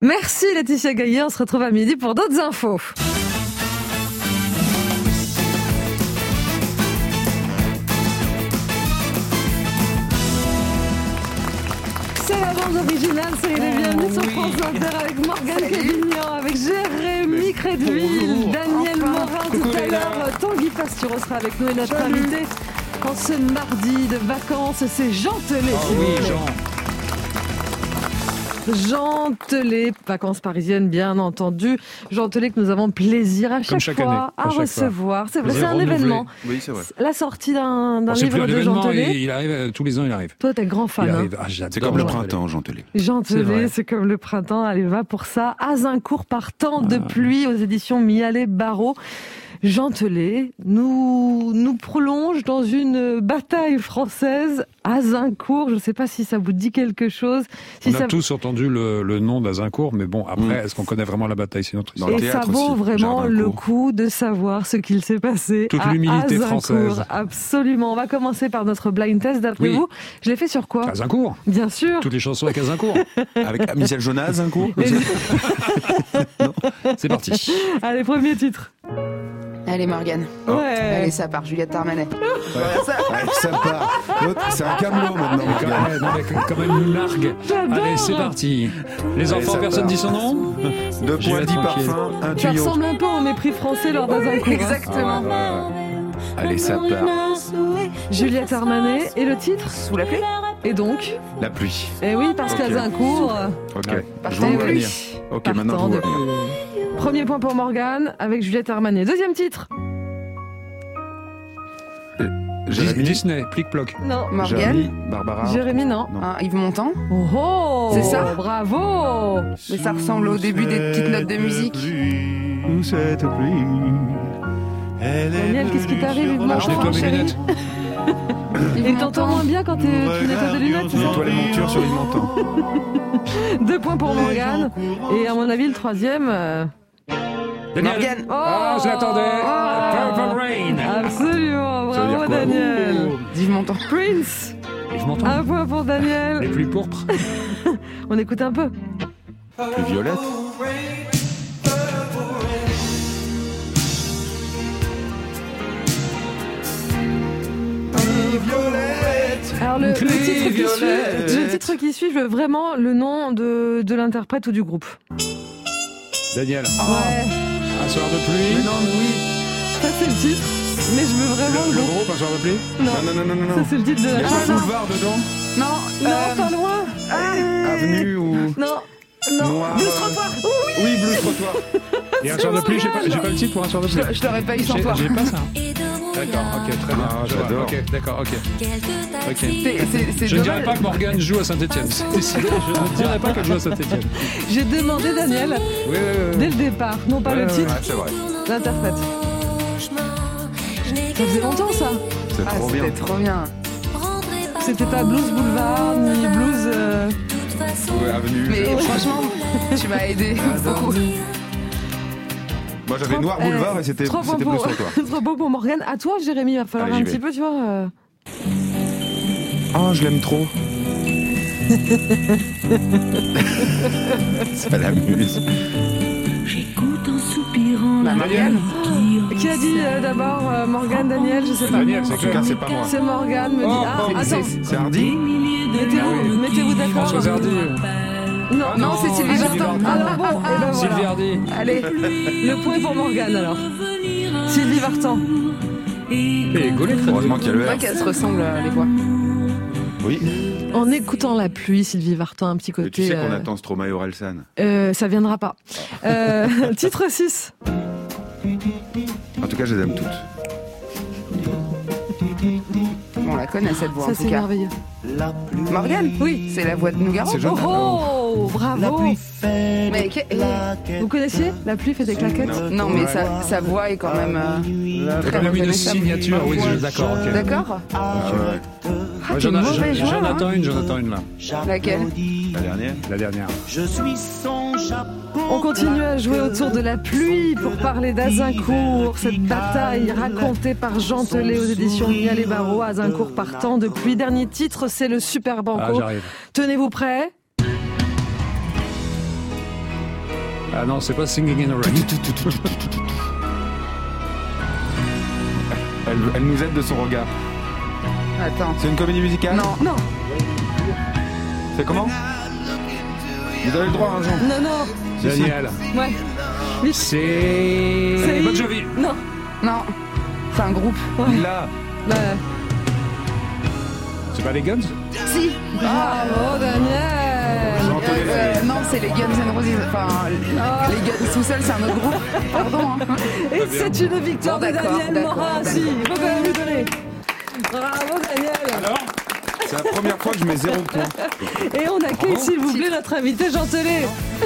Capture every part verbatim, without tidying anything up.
Merci Laetitia Gaillet, on se retrouve à midi pour d'autres infos. C'est la bande originale, c'est les bienvenus sur France Inter avec Morgane Cadignan, avec Jérémy Crédville, Daniel Morin tout à l'heure, Tanguy Pastureau sera avec nous et notre Salut. invité en ce mardi de vacances, c'est Jean Telet. Oh oui, Jean. Jean Telet, vacances parisiennes bien entendu. Jean Telet que nous avons plaisir à chaque, chaque fois année, à, à chaque recevoir. fois. C'est vrai, Vous c'est un renouvelé. événement. Oui, c'est vrai. La sortie d'un, d'un Bon, c'est livre plus un de Jean événement, Telet. il, il arrive, tous les ans il arrive. Toi, t'es grand fan. Il Hein. arrive. Ah, j'adore C'est comme le Jean Telet. printemps, Jean Telet. Jean C'est Telet, vrai. c'est comme le printemps. Allez, va pour ça. Azincourt par temps de pluie aux éditions Mialet Barreau. Jean Telet nous, nous prolonge dans une bataille française. Azincourt, je ne sais pas si ça vous dit quelque chose. Si On ça... a tous entendu le, le nom d'Azincourt, mais bon, après, Mm. est-ce qu'on connaît vraiment la bataille? C'est notre Dans histoire. le Et ça théâtre vaut aussi, vraiment le Jardincourt. coup de savoir ce qu'il s'est passé Toute à l'humilité Azincourt. française. Absolument. On va commencer par notre blind test. D'après Oui. vous, je l'ai fait sur quoi? Azincourt. Bien sûr. Toutes les chansons avec Azincourt. Avec Michel Jonas, un coup. C'est parti. Allez, premier titre. Allez Morgane. Oh. Ouais. Allez, ça part, Juliette Armanet. Ouais, ça part. L'autre, c'est un camelot maintenant. Mais quand même, non, mais quand même une largue. J'adore. Allez, c'est parti. Les Allez, enfants, ça personne part. dit son nom. Deux J'y points, vais dix tranquille. parfums, un Ça tuyau. ressemble un peu au mépris français lors d'Azincourt. hein. Exactement. Allez, ça part. Juliette Armanet. Et le titre? Sous la pluie. Et donc? La pluie. Eh oui, parce Ok. qu'Azincourt... Ok. Ouais. Je Eh vous vois oui. venir. Ok, maintenant je Partant vous de vois venir. pluie. Premier point pour Morgane avec Juliette Armanet. Deuxième titre? Jérémy, Disney, plic-ploc. Non. Morgane. Jérémy, Barbara. Jérémy, non. Non. Ah, Yves Montand. Oh, oh C'est ça Bravo. Mais ça ressemble au début des petites notes de musique. Où cette pluie, elle est Daniel, qu'est-ce qui t'arrive, Yves Ah, je nettoie mes chérie. lunettes. Yves Et t'entends moins Montand. bien quand t'es- tu nettoies tes lunettes, c'est ça? Nettoie les montures sur les montants. Deux points pour Morgane. Et à mon avis, le troisième... euh, Daniel. Morgane. Oh Ah, je l'attendais. Oh Purple Rain. Absolument, Ça veut dire bravo quoi? Daniel. Yves Montand. Prince, Et je m'entends. un point pour Les Daniel. plus pourpres. On écoute un peu. Plus violette. Alors le, le titre qui Violette. suit, le titre qui suit, je veux vraiment le nom de, de l'interprète ou du groupe. Daniel. Ouais, Un soir de pluie. Mais non, mais oui. ça c'est le titre, mais je veux vraiment Le, le le nom. groupe, un soir de pluie. Non, Non, non, non, non, non. ça c'est le titre de Il y la a chanson. pas boulevard dedans. Non. Non, euh, pas loin. Avenue ou. Non, non. Noir. Blues trottoir. Oui. Oui, bleu trottoir. Et un soir de pluie, j'ai pas, j'ai pas le titre pour un soir de pluie. Je, je l'aurais pas eu sans J'ai toi. j'ai pas ça. D'accord, ok, très bien. Ah, Je vois. j'adore. Ok, d'accord, ok. Ok. C'est- c'est- c'est Je ne dirais dommage. pas que Morgane joue à Saint-Etienne. Je ne dirais pas qu'elle joue à Saint-Etienne. J'ai demandé Daniel Oui, oui, oui. dès le départ, non pas Ouais, le ouais, titre, Ouais, c'est vrai. l'interprète. Ça faisait longtemps ça. C'est Ah, trop bien. c'était trop bien. C'était pas Blues Boulevard ni Blues. euh, Ouais, avenue. Mais franchement, tu m'as aidé beaucoup. Moi, j'avais Noir Eh, Boulevard et c'était Trois points c'était plus pour, trottoir. trois points pour Morgane. À toi, Jérémy, il va falloir Allez, un j'y petit vais. peu, tu vois. euh, Oh, je l'aime trop. Ça l'amuse. Bah, Morgane. Qui a dit euh, d'abord euh, Morgane, Daniel, je sais pas. Daniel, c'est En tout cas, clair. c'est pas moi. C'est Morgane, me dit. Oh, Ah, oh, attends, C'est Hardy. mettez-vous, mettez-vous d'accord. François Hardy. Non, Non, c'est Sylvie Sylvie Vartan. Vartan. Alors bon, et ben Sylvie voilà. Hardy. Allez, le point pour Morgane alors. Sylvie Vartan. Et Gaulet très Heureusement qu'il y a le C'est vrai R. qu'elles se ressemblent, euh, les voix. Oui. En écoutant la pluie, Sylvie Vartan, un petit Mais côté. tu sais qu'on euh, attend Stromae et Orelsan. euh, ça viendra pas. Euh, titre six. En tout cas, je les aime toutes. On la connaît cette voix Ça, en c'est tout cas. merveilleux. Morgane. Oui. C'est la voix de Nougaro. C'est Jeanne. Oh, bravo. Mais que- eh, Vous connaissiez La pluie fait des claquettes? non, mais sa, sa voix est quand même euh, C'est très quand même une reconnaissable. signature, oui, je- d'accord, ok. D'accord. Ah, ouais. Ah, Moi, t'es j'en, mauvais j'en- joueur, j'en hein. attends une, j'en attends une là. Laquelle? La dernière. La dernière. je suis son chapeau. On continue à jouer autour de la pluie pour parler d'Azincourt, cette bataille racontée par Jean Telet aux éditions Mialet Barreau. Azincourt par temps de pluie. Dernier titre, c'est le Super Ah, Banco. j'arrive. Tenez-vous prêts. Ah non, c'est pas Singing in the Rain. Elle, elle nous aide de son regard. Attends. C'est une comédie musicale ? Non. Non, C'est comment ? Vous avez le droit, hein, Jean ? non, non. Daniel. Ouais. Vite. C'est... C'est- Bon Jovi. Non. Non. C'est un groupe. Là. Bah, C'est pas les Guns ? Si. bravo, Daniel. Jean Tollet. Euh, non, c'est les Guns N' Roses. Enfin, Ah. les Guns tout seuls, c'est un autre groupe. Pardon. Hein. Et c'est une victoire Bon, de d'accord, Daniel d'accord, Morin. d'accord. Si, il faut quand même lui donner. Bravo, Daniel. Alors ? C'est la première fois que je mets zéro point. Et on accueille, s'il vous plaît, notre invité Jean Tollet.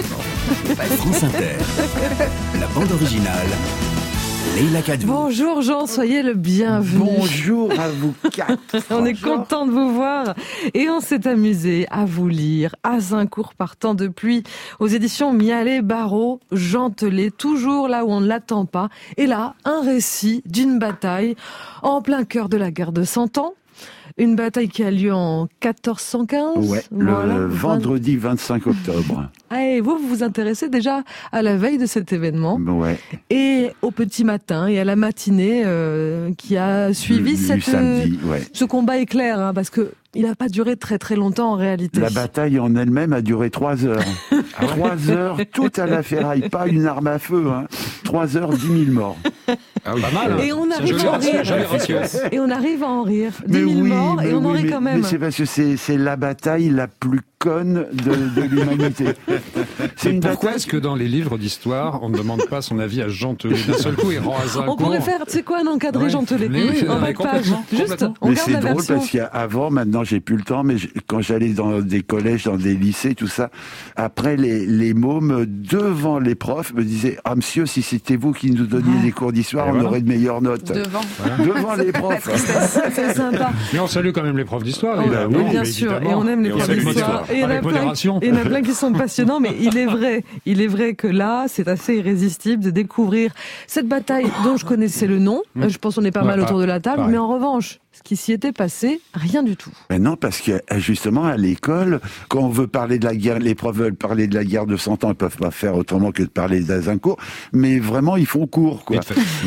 France Inter. La bande originale. Leïla Kadou. Bonjour Jean, soyez le bienvenu. Bonjour à vous quatre. On est content de vous voir et on s'est amusé à vous lire Azincourt par temps de pluie aux éditions Mialet Barreau, Jean Tollet, toujours là où on ne l'attend pas. Et là, un récit d'une bataille en plein cœur de la guerre de Cent Ans. Une bataille qui a lieu en quatorze cent quinze. Ouais, Voilà. le vendredi vingt-cinq octobre. Ah, et vous, vous vous intéressez déjà à la veille de cet événement Ouais. et au petit matin et à la matinée euh, qui a suivi du, cette, du samedi, ouais. ce combat éclair, hein, parce que il n'a pas duré très très longtemps en réalité. La bataille en elle-même a duré trois heures. Trois heures, tout à la ferraille, pas une arme à feu. Hein. Trois heures, dix mille morts. Ah oui. Pas mal. Hein. Et on C'est arrive joli à en ratio, rire. joli ratio. Et on arrive à en rire. dix Mais mille oui, morts mais et on en oui, rit mais- quand même. Mais c'est parce que c'est, c'est la bataille la plus conne de, de l'humanité. C'est une Pourquoi bataille. est-ce que dans les livres d'histoire, on ne demande pas son avis à Jean Tollet d'un seul coup et rend Azincourt? On pourrait faire, tu sais quoi, un encadré Ouais. Jean Tollet Oui, oui, en non, bas mais de page. complètement, Juste, complètement. on Mais garde c'est la drôle version. parce qu'avant, maintenant j'ai plus le temps, mais je- quand j'allais dans des collèges, dans des lycées, tout ça, après les, les mômes devant les profs me disaient « Ah monsieur, si c'était vous qui nous donniez des cours d'histoire, Et on voilà. aurait de meilleures notes. » Devant. Devant les profs. C'est sympa. Mais on salue quand même les profs d'histoire. Oh, évidemment, oui, bien mais sûr, et évidemment. on aime les Et on profs salue d'histoire. l'histoire. Et il y en a Avec plein, modération. et il y en a plein qui sont passionnants, mais il est vrai, il est vrai que là, c'est assez irrésistible de découvrir cette bataille dont je connaissais le nom. Mmh. Je pense qu'on est pas Ouais, mal pas- autour de la table, pareil. mais en revanche, ce qui s'y était passé, rien du tout. Ben non, parce que justement à l'école, quand on veut parler de la guerre, les profs veulent parler de la guerre de Cent Ans, ils peuvent pas faire autrement que de parler d'Azincourt, mais vraiment ils font court, quoi.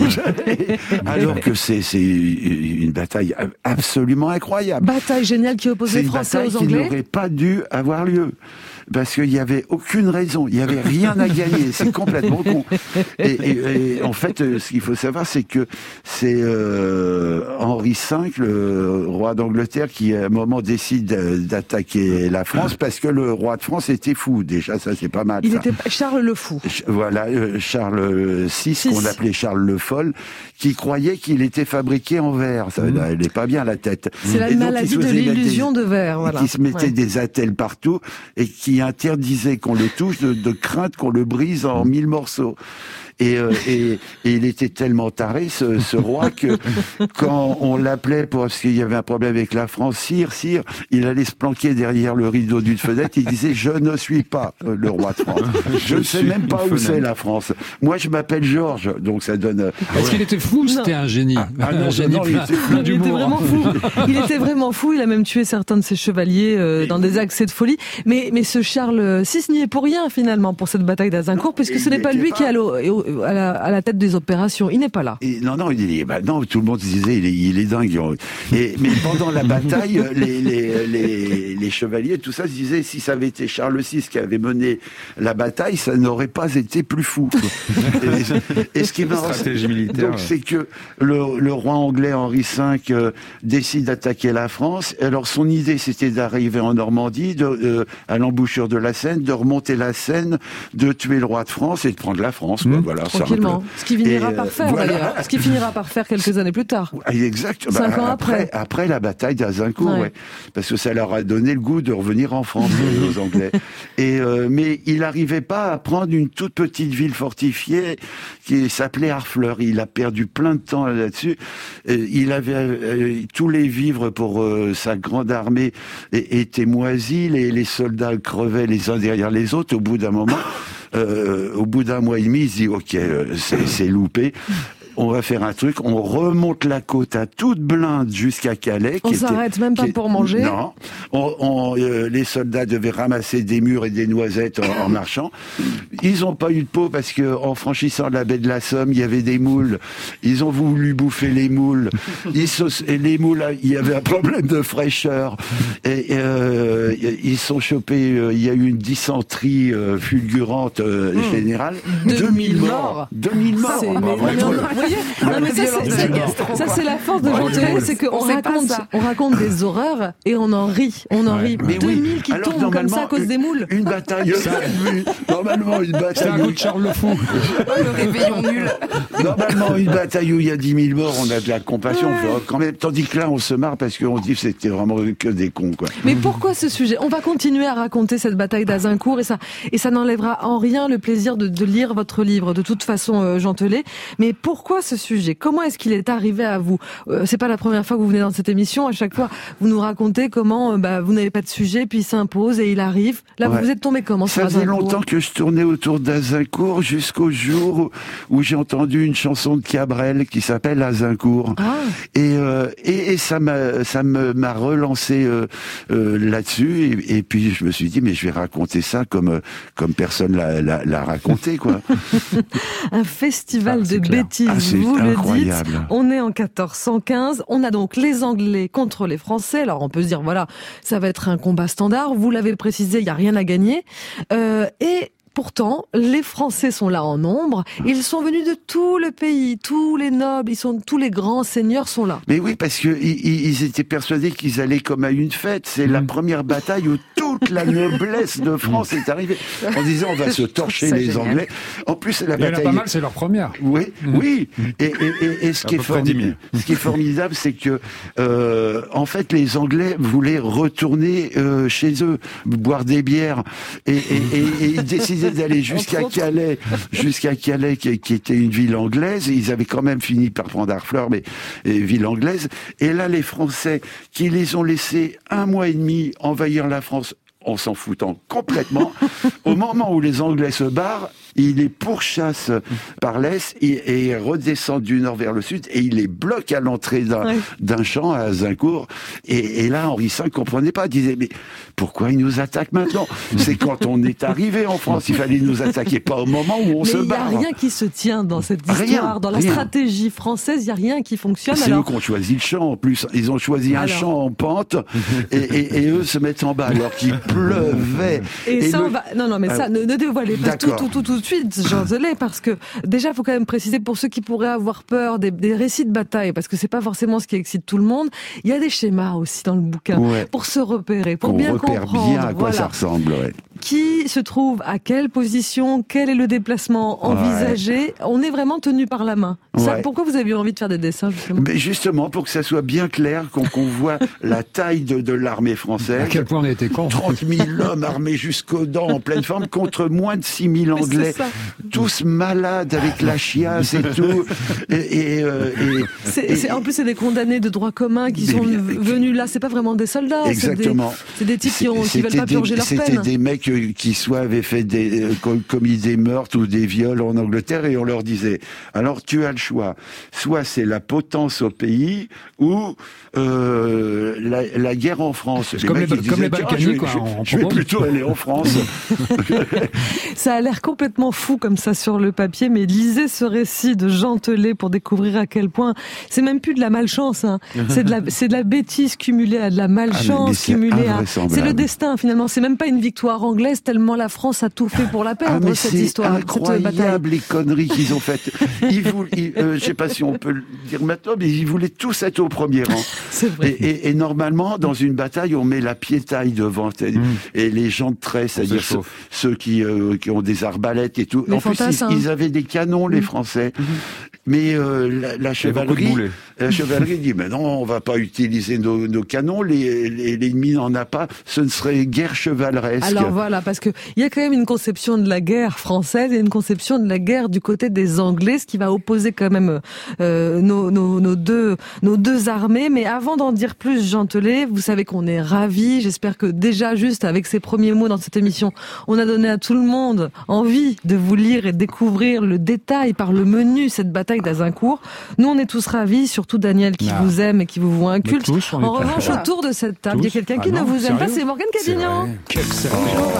Alors que c'est c'est une bataille absolument incroyable. Bataille géniale qui oppose C'est les une Français bataille aux qui Anglais. n'aurait pas dû avoir lieu. Parce qu'il n'y avait aucune raison, il n'y avait rien à gagner, c'est complètement con. Et, et, et en fait, euh, ce qu'il faut savoir, c'est que c'est euh, Henri cinq, le roi d'Angleterre, qui à un moment décide d'attaquer la France parce que le roi de France était fou. Déjà, ça c'est pas mal. Il ça. était Charles le Fou. Ch- Voilà, euh, Charles six, Six. qu'on appelait Charles le Foll, qui croyait qu'il était fabriqué en verre. Ça, elle n'est pas bien la tête. C'est la Et donc, maladie il se de faisait mettre des- l'illusion de verre. Voilà. qui se mettait Ouais. des attelles partout et qui interdisait qu'on le touche de, de crainte qu'on le brise en mille morceaux. Et, euh, et, et il était tellement taré, ce, ce roi, que quand on l'appelait pour, parce qu'il y avait un problème avec la France, sire, sire, il allait se planquer derrière le rideau d'une fenêtre, il disait « Je ne suis pas euh, le roi de France. Je ne sais même pas où c'est la France. Moi, je m'appelle Georges. » Donc ça donne... euh, Est-ce qu'il était fou ou c'était un génie? ah non, Un génie non, il plein, était fou. plein Il était d'humour. vraiment fou. Il était vraiment fou. Il a même tué certains de ses chevaliers euh, dans des accès de folie. Mais, mais ce Charles six n'y est pour rien finalement pour cette bataille d'Azincourt, puisque et ce il n'est pas n'était lui pas- qui est à, l'o- à la, à la tête des opérations. Il n'est pas là. Et non, non, il est, bah non, tout le monde disait, il est, il est dingue. Et, mais pendant la bataille, les, les, les, les chevaliers, tout ça, se disaient, si ça avait été Charles six qui avait mené la bataille, ça n'aurait pas été plus fou. et, et ce qui est marrant, Stratégie militaire. donc, c'est que le, le roi anglais Henri cinq euh, décide d'attaquer la France. Alors, son idée, c'était d'arriver en Normandie, de, euh, à l'embouchure de la Seine, de remonter la Seine, de tuer le roi de France et de prendre la France. Quoi. Mmh. Voilà, c'est un peu- Tranquillement. Ce qu'il finira Et, par euh, faire voilà. d'ailleurs. Ce qu'il finira par faire quelques années plus tard. Ah, exact. Cinq Bah, ans après. Après la bataille d'Azincourt, Ouais. ouais. Parce que ça leur a donné le goût de revenir en France, aux Anglais. Et, euh, mais il n'arrivait pas à prendre une toute petite ville fortifiée qui s'appelait Harfleur. Il a perdu plein de temps là-dessus. Euh, il avait euh, tous les vivres pour euh, sa grande armée é- étaient moisis. Les, les soldats crevaient les uns derrière les autres. Au bout d'un moment, euh, au bout d'un mois et demi, il se dit « Ok, euh, c'est c'est loupé ». on va faire un truc, on remonte la côte à toute blinde jusqu'à Calais. On s'arrête même pas qui, pour manger. Non, on, on, euh, les soldats devaient ramasser des mûres et des noisettes en, en marchant. Ils ont pas eu de peau parce que en franchissant la baie de la Somme, il y avait des moules. Ils ont voulu bouffer les moules. Ils se, et les moules, il y avait un problème de fraîcheur. Et euh, ils sont chopés. Euh, il y a eu une dysenterie euh, fulgurante euh, mmh. générale. deux mille morts. deux mille morts. C'est, mais, mais, mais, vous voyez, non, mais ça, c'est, c'est, ça, c'est la force de Jean Télé, c'est qu'on raconte, on raconte des horreurs et on en rit. On en rit. Mais deux mille oui. qui Alors, tombent comme ça à cause une, des moules. Une bataille. Normalement, une bataille. C'est un coup de Charles le Fou. Le réveillon nul. Normalement, une bataille où il y a dix mille morts, on a de la compassion, ouais. quand même. Tandis que là, on se marre parce qu'on dit que c'était vraiment que des cons, quoi. Mais pourquoi ce sujet ? On va continuer à raconter cette bataille d'Azincourt et ça, et ça n'enlèvera en rien le plaisir de, de lire votre livre, de toute façon, euh, Jean Télé. Mais pourquoi ce sujet ? Comment est-ce qu'il est arrivé à vous ? euh, C'est pas la première fois que vous venez dans cette émission. À chaque fois, vous nous racontez comment euh, bah, vous n'avez pas de sujet, puis il s'impose et il arrive. Là, ouais. vous êtes tombé comment sur Ça Azincourt ? faisait longtemps que je tournais autour d'Azincourt jusqu'au jour où, où j'ai entendu une chanson de Cabrel qui s'appelle Azincourt. Ah. Et, euh, et, et ça m'a, ça me, m'a relancé euh, euh, là-dessus. Et, et puis je me suis dit, mais je vais raconter ça comme, comme personne l'a, l'a, l'a raconté, quoi. Un festival ah, de clair. bêtises, ah, vous incroyable. le dites. On est en quatorze cent quinze. On a donc les Anglais contre les Français. Alors on peut se dire, voilà, ça va être un combat standard. Vous l'avez précisé, il n'y a rien à gagner. Euh, et pourtant, les Français sont là en nombre. Ils sont venus de tout le pays, tous les nobles, ils sont, tous les grands seigneurs sont là. Mais oui, parce que ils, ils étaient persuadés qu'ils allaient comme à une fête. C'est mmh. la première bataille où toute la noblesse de France est arrivée en disant on va se torcher les génial. Anglais. En plus, c'est la Il bataille. y en a pas mal, c'est leur première. Oui, mmh. oui. Et, et, et, et ce, qui est formidable, ce qui est formidable, c'est que euh, en fait, les Anglais voulaient retourner euh, chez eux, boire des bières, et, et, et, et ils décidaient d'aller jusqu'à Calais, jusqu'à Calais, qui, qui était une ville anglaise. Ils avaient quand même fini par prendre Harfleur, mais et, ville anglaise. Et là, les Français, qui les ont laissés un mois et demi envahir la France, en s'en foutant complètement, au moment où les Anglais se barrent, ils les pourchassent par l'est et, et redescendent du nord vers le sud et ils les bloquent à l'entrée d'un, ouais. d'un champ à Azincourt. Et, et là, Henri cinq ne comprenait pas. Il disait, mais pourquoi ils nous attaquent maintenant ? C'est quand on est arrivé en France, il fallait nous attaquer, pas au moment où on mais se barre. Il n'y a rien qui se tient dans cette histoire. Rien, dans la rien. stratégie française, il n'y a rien qui fonctionne. C'est alors... eux qui ont choisi le champ en plus. Ils ont choisi un alors... champ en pente et, et, et eux se mettent en bas alors qu'il pleuvait. Et, et ça, le... on va... Non, non, mais ça, euh... ne, ne dévoilez pas tout, tout, tout, tout de suite, Jean Télé, parce que déjà, il faut quand même préciser pour ceux qui pourraient avoir peur des, des récits de bataille, parce que c'est pas forcément ce qui excite tout le monde. Il y a des schémas aussi dans le bouquin ouais. pour se repérer, pour on bien repère comprendre. bien à quoi voilà. ça ressemble. Ouais. Qui se trouve à quelle position, quel est le déplacement envisagé. Ouais. On est vraiment tenu par la main. Ça, ouais. Pourquoi vous avez eu envie de faire des dessins, justement ? Mais justement, pour que ça soit bien clair, qu'on, qu'on voit la taille de, de l'armée française. À quel point on a été cons. trente mille hommes armés jusqu'aux dents, en pleine forme, contre moins de six mille Anglais. Tous malades avec la chiasse et tout. Et, et, euh, et, c'est, et, c'est, en plus, c'est des condamnés de droit commun qui sont bien, venus là. C'est pas vraiment des soldats. Exactement. C'est des, c'est des types qui, ont, qui veulent pas des, purger leur peine. C'était des mecs qui soit avaient fait des, euh, commis des meurtres ou des viols en Angleterre et on leur disait, alors tu as le choix. Soit c'est la potence au pays ou euh, la, la guerre en France. C'est comme les, disaient, comme les Balkany, quoi. Je, en, je, je vais plutôt aller en France. Ça a l'air complètement fou comme ça sur le papier, mais lisez ce récit de Jean Télé pour découvrir à quel point c'est même plus de la malchance, hein. c'est de la c'est de la bêtise cumulée à de la malchance ah, cumulée à c'est le destin finalement. C'est même pas une victoire anglaise tellement la France a tout fait pour la perdre ah, cette c'est histoire. Incroyable les conneries qu'ils ont faites. Ils voulaient, ils, euh, je sais pas si on peut le dire maintenant, mais ils voulaient tous être au premier rang. C'est vrai. Et, et, et normalement, dans une bataille, on met la piétaille devant et, mmh. et les gens de trait, c'est-à-dire ceux, ceux qui, euh, qui ont des arbalètes et tout. Les en plus, ils, ils avaient des canons, les Français. Mmh. Mais euh, la, la chevalerie, La chevalerie dit, mais non, on va pas utiliser nos, nos canons, les, les, l'ennemi n'en a pas, ce ne serait guère chevaleresque. Alors voilà, parce que il y a quand même une conception de la guerre française et une conception de la guerre du côté des Anglais, ce qui va opposer quand même euh, nos, nos, nos, deux, nos deux armées. Mais avant d'en dire plus, Jean Tellet, vous savez qu'on est ravis. J'espère que déjà, juste avec ces premiers mots dans cette émission, on a donné à tout le monde envie de vous lire et de découvrir le détail par le menu, cette bataille d'Azincourt. Nous, on est tous ravis, surtout Daniel qui ah. vous aime et qui vous voit un culte. Tous, en revanche, autour de cette table, tous. Il y a quelqu'un qui ah ne non, vous aime pas, c'est Morgane Cadignan. Quel sérieux.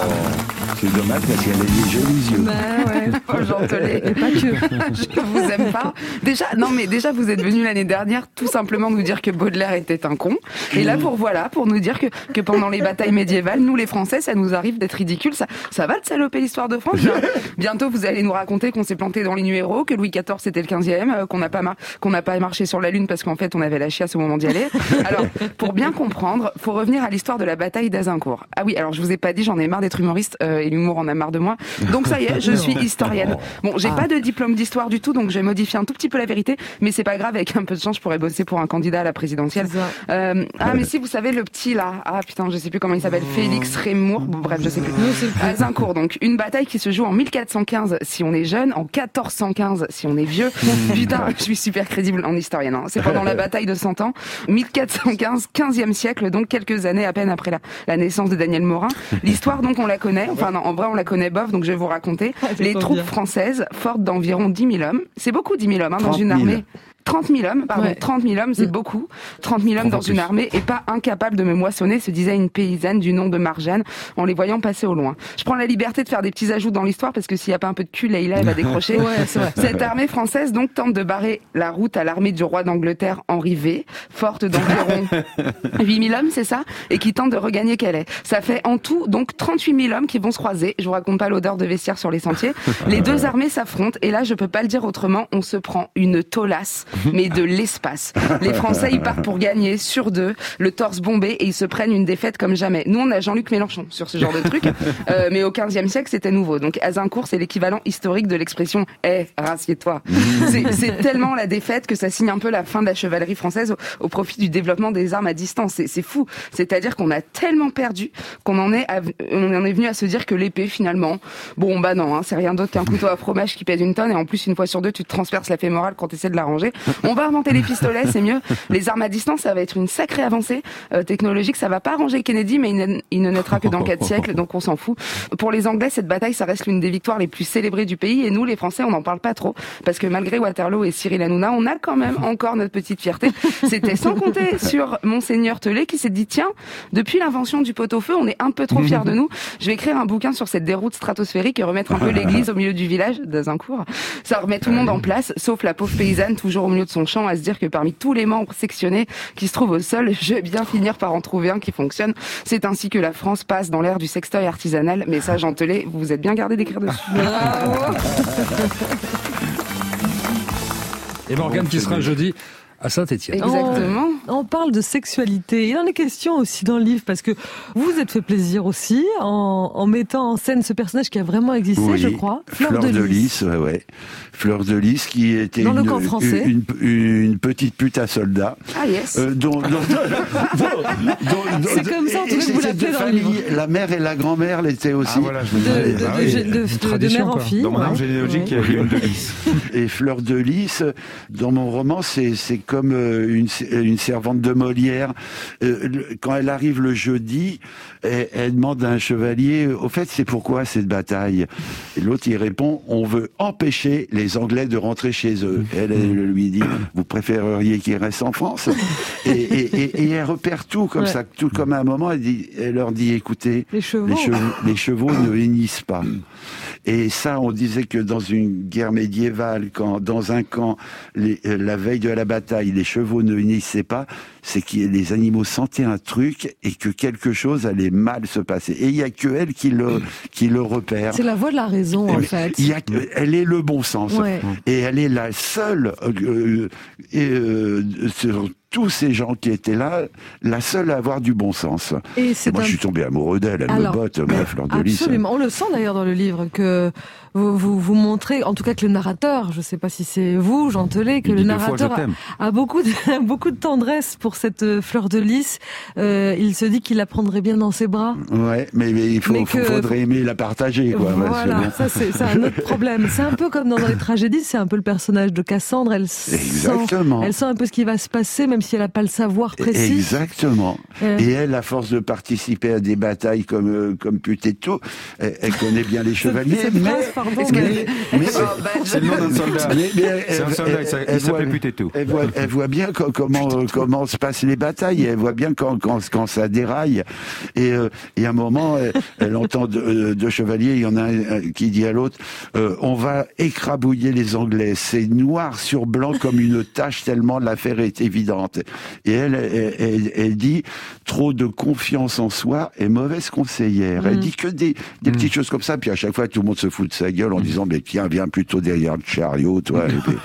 C'est dommage parce qu'elle a des jolis yeux. Bah ouais, Paul Jean Tellet. Et pas que. Je vous aime pas. Déjà, non mais déjà vous êtes venu l'année dernière tout simplement nous dire que Baudelaire était un con. Et là pour voilà, pour nous dire que, que pendant les batailles médiévales, nous les Français, ça nous arrive d'être ridicules. Ça, ça va de saloper l'histoire de France. Bientôt vous allez nous raconter qu'on s'est planté dans les numéros, que Louis quatorze c'était le quinzième, qu'on n'a pas mar- qu'on n'a pas marché sur la Lune parce qu'en fait on avait la chiasse au moment d'y aller. Alors pour bien comprendre, faut revenir à l'histoire de la bataille d'Azincourt. Ah oui, alors je vous ai pas dit, j'en ai marre d'être humoriste euh, et l'humour en a marre de moi. Donc ça y est, je suis historienne. Bon, j'ai ah. pas de diplôme d'histoire du tout, donc j'ai modifié un tout petit peu la vérité, mais c'est pas grave, avec un peu de chance, je pourrais bosser pour un candidat à la présidentielle. Euh, ah, mais si, vous savez, le petit là, ah putain, je sais plus comment il s'appelle, Félix Rémour, bon, bref, je sais plus. Azincourt, donc une bataille qui se joue en mille quatre cent quinze si on est jeune, en quatorze cent quinze si on est vieux. Putain, je suis super crédible en historienne, hein. C'est pendant la bataille de cent ans, mille quatre cent quinze, quinzième siècle, donc quelques années à peine après la, la naissance de Daniel Morin. L'histoire, donc, on la connaît, enfin non, en vrai, on la connaît bof, donc je vais vous raconter. Ah, les troupes bien. françaises fortes d'environ dix mille hommes. C'est beaucoup dix mille hommes, hein, dans une armée. trente mille hommes, pardon, ouais. trente mille hommes, c'est mmh. beaucoup. trente mille hommes dans une armée et pas incapable de me moissonner, se disait une paysanne du nom de Marjane en les voyant passer au loin. Je prends la liberté de faire des petits ajouts dans l'histoire parce que s'il n'y a pas un peu de cul, Leïla, elle va décrocher. Ouais, c'est vrai. Cette armée française, donc, tente de barrer la route à l'armée du roi d'Angleterre, Henri V, forte d'environ huit mille hommes, c'est ça? Et qui tente de regagner Calais. Ça fait en tout, donc, trente-huit mille hommes qui vont se croiser. Je vous raconte pas l'odeur de vestiaire sur les sentiers. Les deux armées s'affrontent et là, je peux pas le dire autrement, on se prend une tolasse, mais de l'espace. Les Français, ils partent pour gagner sur deux, le torse bombé, et ils se prennent une défaite comme jamais. Nous, on a Jean-Luc Mélenchon sur ce genre de truc, euh, mais au quinzième siècle, c'était nouveau. Donc, Azincourt, c'est l'équivalent historique de l'expression « Eh, rassieds-toi ». C'est, c'est tellement la défaite que ça signe un peu la fin de la chevalerie française au, au profit du développement des armes à distance. C'est, c'est fou. C'est-à-dire qu'on a tellement perdu qu'on en est, à, on en est venu à se dire que l'épée, finalement, bon, bah non, hein, c'est rien d'autre qu'un couteau à fromage qui pèse une tonne, et en plus, une fois sur deux, tu te transperces la fémorale quand tu essaies de la ranger. On va inventer les pistolets, c'est mieux. Les armes à distance, ça va être une sacrée avancée euh, technologique. Ça va pas arranger Kennedy, mais il ne, il ne naîtra que dans quatre siècles, donc on s'en fout. Pour les Anglais, cette bataille, ça reste l'une des victoires les plus célébrées du pays, et nous, les Français, on n'en parle pas trop, parce que malgré Waterloo et Cyril Hanouna, on a quand même encore notre petite fierté. C'était sans compter sur Monseigneur Tellet qui s'est dit, tiens, depuis l'invention du pot-au-feu, on est un peu trop fiers de nous. Je vais écrire un bouquin sur cette déroute stratosphérique et remettre un peu l'église au milieu du village d'Azincourt. Ça remet tout le monde en place, sauf la pauvre paysanne, toujours au milieu de son champ, à se dire que parmi tous les membres sectionnés qui se trouvent au sol, je vais bien finir par en trouver un qui fonctionne. C'est ainsi que la France passe dans l'ère du sextoy artisanal. Mais ça, Jean Tellet, vous vous êtes bien gardé d'écrire dessus. Bravo. Et Morgane qui sera jeudi à Saint-Étienne. Exactement. On, on parle de sexualité. Il en est question aussi dans le livre, parce que vous vous êtes fait plaisir aussi en, en mettant en scène ce personnage qui a vraiment existé, oui, je crois. Fleur, Fleur de, de Lys. Ouais, ouais. Fleur de Lys qui était dans une, le camp français. Une, une, une petite pute à soldat. Ah yes. Euh, dont, dont, dont, dont, c'est comme ça, en tout cas, que vous l'appelez dans le livre. La mère et la grand-mère l'étaient aussi. Ah, voilà, je me disais, de, de, ah, oui. de, de, de, de mère en fille. Dans mon arbre généalogique, il y avait une de Lys. Et Fleur de Lys, dans mon roman, c'est, c'est comme une, une servante de Molière. Quand elle arrive le jeudi, elle, elle demande à un chevalier, au fait, c'est pourquoi cette bataille? Et l'autre, il répond, on veut empêcher les Anglais de rentrer chez eux. Et elle, elle lui dit, vous préféreriez qu'ils restent en France? et, et, et, et elle repère tout comme ouais. ça, tout comme à un moment, elle, dit, elle leur dit, écoutez, les chevaux, les chevaux, les chevaux ne hennissent pas. Et ça, on disait que dans une guerre médiévale, quand dans un camp, les, la veille de la bataille, les chevaux ne hennissaient pas, c'est que les animaux sentaient un truc et que quelque chose allait mal se passer. Et il n'y a que elle qui le, qui le repère. C'est la voix de la raison, en fait. Il y a, elle est le bon sens. Ouais. Et elle est la seule, euh, euh, sur tous ces gens qui étaient là, la seule à avoir du bon sens. Et, c'est et moi, un... je suis tombé amoureux d'elle, elle Alors, me botte, ma Fleur de Lys. Absolument, on le sent d'ailleurs dans le livre, que vous, vous, vous montrez, en tout cas que le narrateur, je ne sais pas si c'est vous, Jean Telet, que Il le dit narrateur fois, a, a beaucoup de, beaucoup de tendresse pour cette Fleur de Lys. Euh, il se dit qu'il la prendrait bien dans ses bras. Ouais, mais, mais il faut, mais que... faudrait aimer la partager, quoi. Voilà, ouais, ça c'est, c'est un autre problème. C'est un peu comme dans, dans les tragédies, c'est un peu le personnage de Cassandre, elle Exactement. sent, elle sent un peu ce qui va se passer, même si elle n'a pas le savoir précis. Exactement. Euh... Et elle, à force de participer à des batailles comme, euh, comme Putetto, elle, elle connaît bien les chevaliers, cette mais... Phrase, pardon, mais, mais... mais c'est le nom d'un soldat. Mais, mais elle, c'est un soldat, elle, elle, il s'appelait Putetto. Elle voit, elle voit bien quand, comment, comment se passent les batailles, elle voit bien quand, quand, quand ça déraille. Et, euh, et à un moment, elle, elle entend deux, deux chevaliers, il y en a un qui dit à l'autre, euh, on va écrabouiller les Anglais. C'est noir sur blanc comme une tache tellement l'affaire est évidente. Et elle, elle, elle, elle dit, trop de confiance en soi est mauvaise conseillère. Mmh. Elle dit que des, des mmh. petites choses comme ça, puis à chaque fois, tout le monde se fout de sa gueule en mmh. disant, mais tiens, viens plutôt derrière le chariot, toi.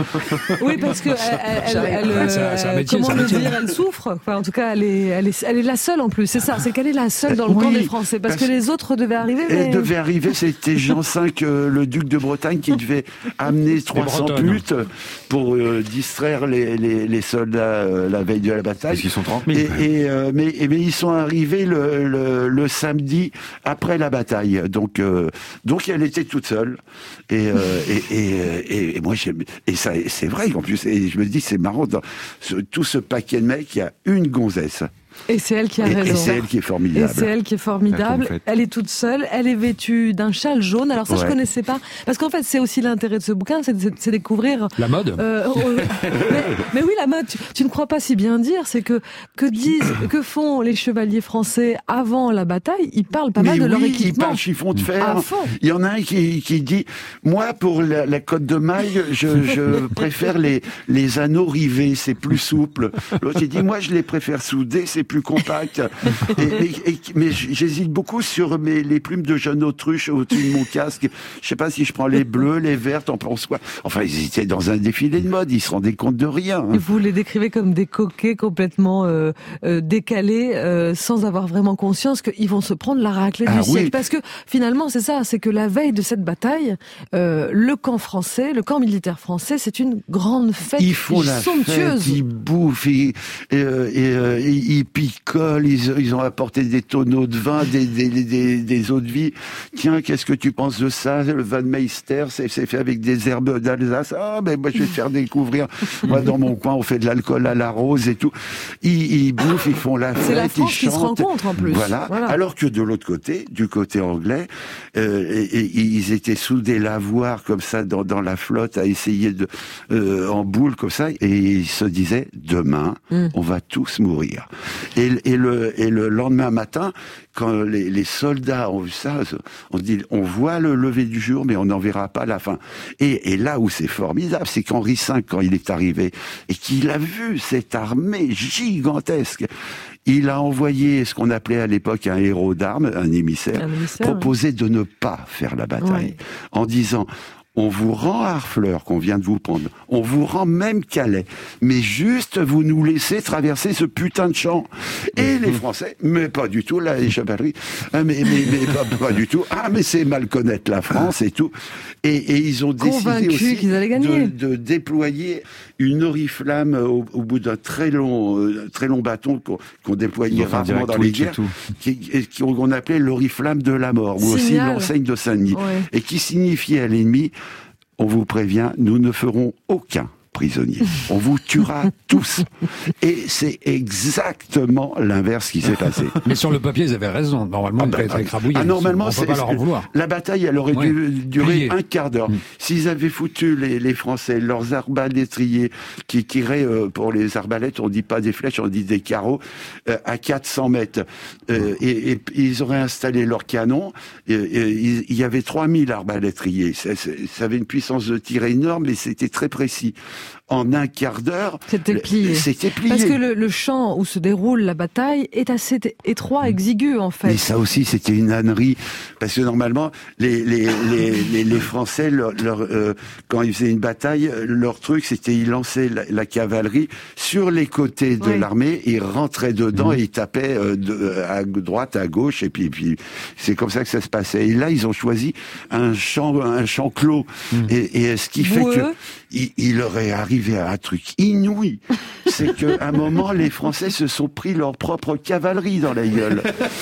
Oui, parce que elle, elle, elle, elle, c'est, c'est un métier, comment le dire, elle souffre. Enfin, en tout cas, elle est, elle est, elle est la seule en plus. C'est ça, c'est qu'elle est la seule dans le oui, camp des Français, parce, parce que les autres devaient arriver. Mais... Elle devait arriver, c'était Jean cinq, euh, le duc de Bretagne, qui devait amener trois cents putes pour euh, distraire les, les, les soldats euh, la veille de la bataille. Parce qu'ils sont trente mille. Et, et, euh, mais, et, mais ils sont arrivés le, le, le samedi après la bataille. Donc, euh, donc elle était toute seule. Et, euh, et, et, et, et moi, j'aime, et ça, c'est vrai en plus. Et je me dis, c'est marrant, dans ce, tout ce paquet de mecs, il y a une gonzesse. Et c'est elle qui a et, raison. Et c'est elle qui est formidable. Et c'est elle qui est formidable. Elle est toute seule. Elle est vêtue d'un châle jaune. Alors ça, ouais. je connaissais pas. Parce qu'en fait, c'est aussi l'intérêt de ce bouquin, c'est, c'est, c'est découvrir la mode. Euh, euh, mais, mais oui, la mode. Tu, tu ne crois pas si bien dire. C'est que que disent, que font les chevaliers français avant la bataille. Ils parlent pas mais mal de oui, leur équipement. Ils parlent chiffon de fer. Il y en a un qui qui dit, moi pour la, la cotte de maille, je, je préfère les les anneaux rivés, c'est plus souple. L'autre il dit, moi je les préfère soudés, c'est plus compact. Et, et, et, mais j'hésite beaucoup sur mes, les plumes de jeune autruche au-dessus de mon casque. Je sais pas si je prends les bleus, les vertes, t'en penses quoi? Enfin, ils étaient dans un défilé de mode, ils se rendaient compte de rien. Et vous les décrivez comme des coquets complètement euh, euh, décalés, euh, sans avoir vraiment conscience qu'ils vont se prendre la raclée ah, du oui. siècle. Parce que finalement, c'est ça, c'est que la veille de cette bataille, euh, le camp français, le camp militaire français, c'est une grande fête ils font la somptueuse. Fête, ils bouffent, ils, et, euh, et, euh, ils picolent. Ils, ils ont apporté des tonneaux de vin, des, des, des, des eaux de vie. Tiens, qu'est-ce que tu penses de ça? Le Van Meister, c'est, c'est fait avec des herbes d'Alsace. Ah, mais moi, je vais te faire découvrir. Moi, dans mon coin, on fait de l'alcool à la rose et tout. Ils, ils bouffent, ils font la fête, c'est la France ils chantent. Qui se rencontrent en plus. Voilà. voilà. Alors que de l'autre côté, du côté anglais, euh, et, et, ils étaient soudés lavoir comme ça dans, dans la flotte à essayer de, euh, en boule comme ça, et ils se disaient, demain, mm. on va tous mourir. Et, et le, et le lendemain matin, quand les, les soldats ont vu ça, on se dit, on voit le lever du jour, mais on n'en verra pas la fin. Et, et là où c'est formidable, c'est qu'Henri cinq, quand il est arrivé, et qu'il a vu cette armée gigantesque, il a envoyé ce qu'on appelait à l'époque un héros d'armes, un émissaire, un émissaire proposé oui. de ne pas faire la bataille, oui. en disant... On vous rend Harfleur, qu'on vient de vous prendre. On vous rend même Calais. Mais juste, vous nous laissez traverser ce putain de champ. Et les Français, mais pas du tout, là, les chevaleries, mais, mais, mais pas, pas du tout. Ah, mais c'est mal connaître la France et tout. Et, et ils ont décidé aussi qu'ils allaient gagner. De, de déployer une oriflamme au, au bout d'un très long, euh, très long bâton qu'on, qu'on déployait rarement dans les guerres, qui, qui, qu'on appelait l'oriflamme de la mort, ou aussi l'enseigne de Saint-Denis, ouais. et qui signifiait à l'ennemi, on vous prévient, nous ne ferons aucun prisonnier. On vous tuera tous. Et c'est exactement l'inverse qui s'est passé. Mais sur le papier, ils avaient raison. Normalement, ah bah, ils devraient être écrabouillés. Ah, normalement, on peut pas leur en vouloir. La bataille, elle aurait ouais. dû durer Plié. un quart d'heure. Mmh. S'ils avaient foutu les, les Français, leurs arbalétriers, qui tiraient, euh, pour les arbalètes, on dit pas des flèches, on dit des carreaux, euh, à quatre cents mètres. Euh, et, et ils auraient installé leurs canons. Et, et, il y avait trois mille arbalétriers. Ça, ça avait une puissance de tir énorme, mais c'était très précis. en un quart d'heure, c'était plié. C'était plié. Parce que le, le champ où se déroule la bataille est assez étroit, exigu en fait. Et ça aussi, c'était une ânerie, parce que normalement, les les les les, les Français, leur, leur, euh, quand ils faisaient une bataille, leur truc, c'était ils lançaient la, la cavalerie sur les côtés de oui. l'armée, ils rentraient dedans mmh. et ils tapaient euh, de, à droite, à gauche, et puis, et puis c'est comme ça que ça se passait. Et là, ils ont choisi un champ un champ clos, mmh. et, et ce qui fait Boueux. que il, il leur est arrivé à un truc inouï, c'est qu'à un moment, les Français se sont pris leur propre cavalerie dans la gueule.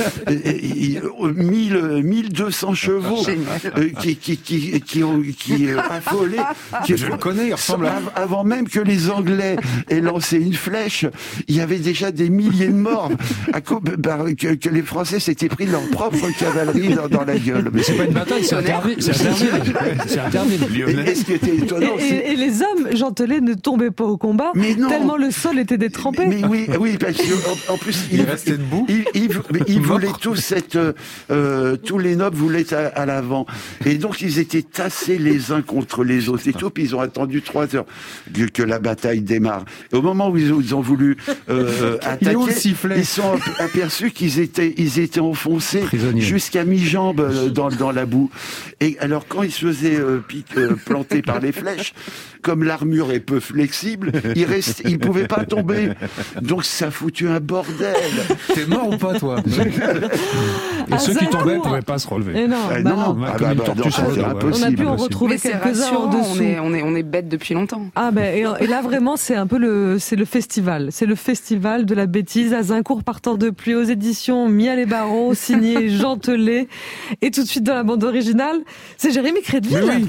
mille deux cents chevaux euh, qui, qui, qui, qui ont qui, euh, affolé. Qui, Je le connais, il ressemble à... Avant même que les Anglais aient lancé une flèche, il y avait déjà des milliers de morts à cause, bah, que, que les Français s'étaient pris leur propre cavalerie dans, dans la gueule. Mais c'est pas une bataille, c'est interdit. C'est interdit. C'est interdit. Et ce qui était étonnant, et, et, et les hommes gentelés ne tombaient pas au combat, mais non. tellement le sol était détrempé. Mais, mais oui, oui, parce qu'en en plus, il, il restait debout. Ils, ils, ils, ils voulaient tous être, euh, tous les nobles voulaient être à, à l'avant, et donc ils étaient tassés les uns contre les autres et tout. Puis ils ont attendu trois heures que, que la bataille démarre. Et au moment où ils ont, ils ont voulu euh, attaquer, ils sont aperçus qu'ils étaient, ils étaient enfoncés jusqu'à mi-jambe dans, dans la boue. Et alors quand ils se faisaient euh, pique, euh, planter par les flèches, comme l'armure est peu flexible, ils rest... ils pouvaient pas tomber. Donc ça a foutu un bordel. T'es mort ou pas, toi? Et ceux qui tombaient ne pouvaient pas se relever. Et non, ah, bah non, non. Ah, bah, bah, non, c'est on a pu en retrouver quelques-uns en dessous. On est, on est, on est bêtes depuis longtemps. Ah ben et, et là vraiment c'est un peu le, c'est le festival, c'est le festival de la bêtise. Azincourt partant de pluie aux éditions Mia les Barreaux, signé Jean Telet. Et tout de suite dans la bande originale, c'est Jérémy Crédville. Oui.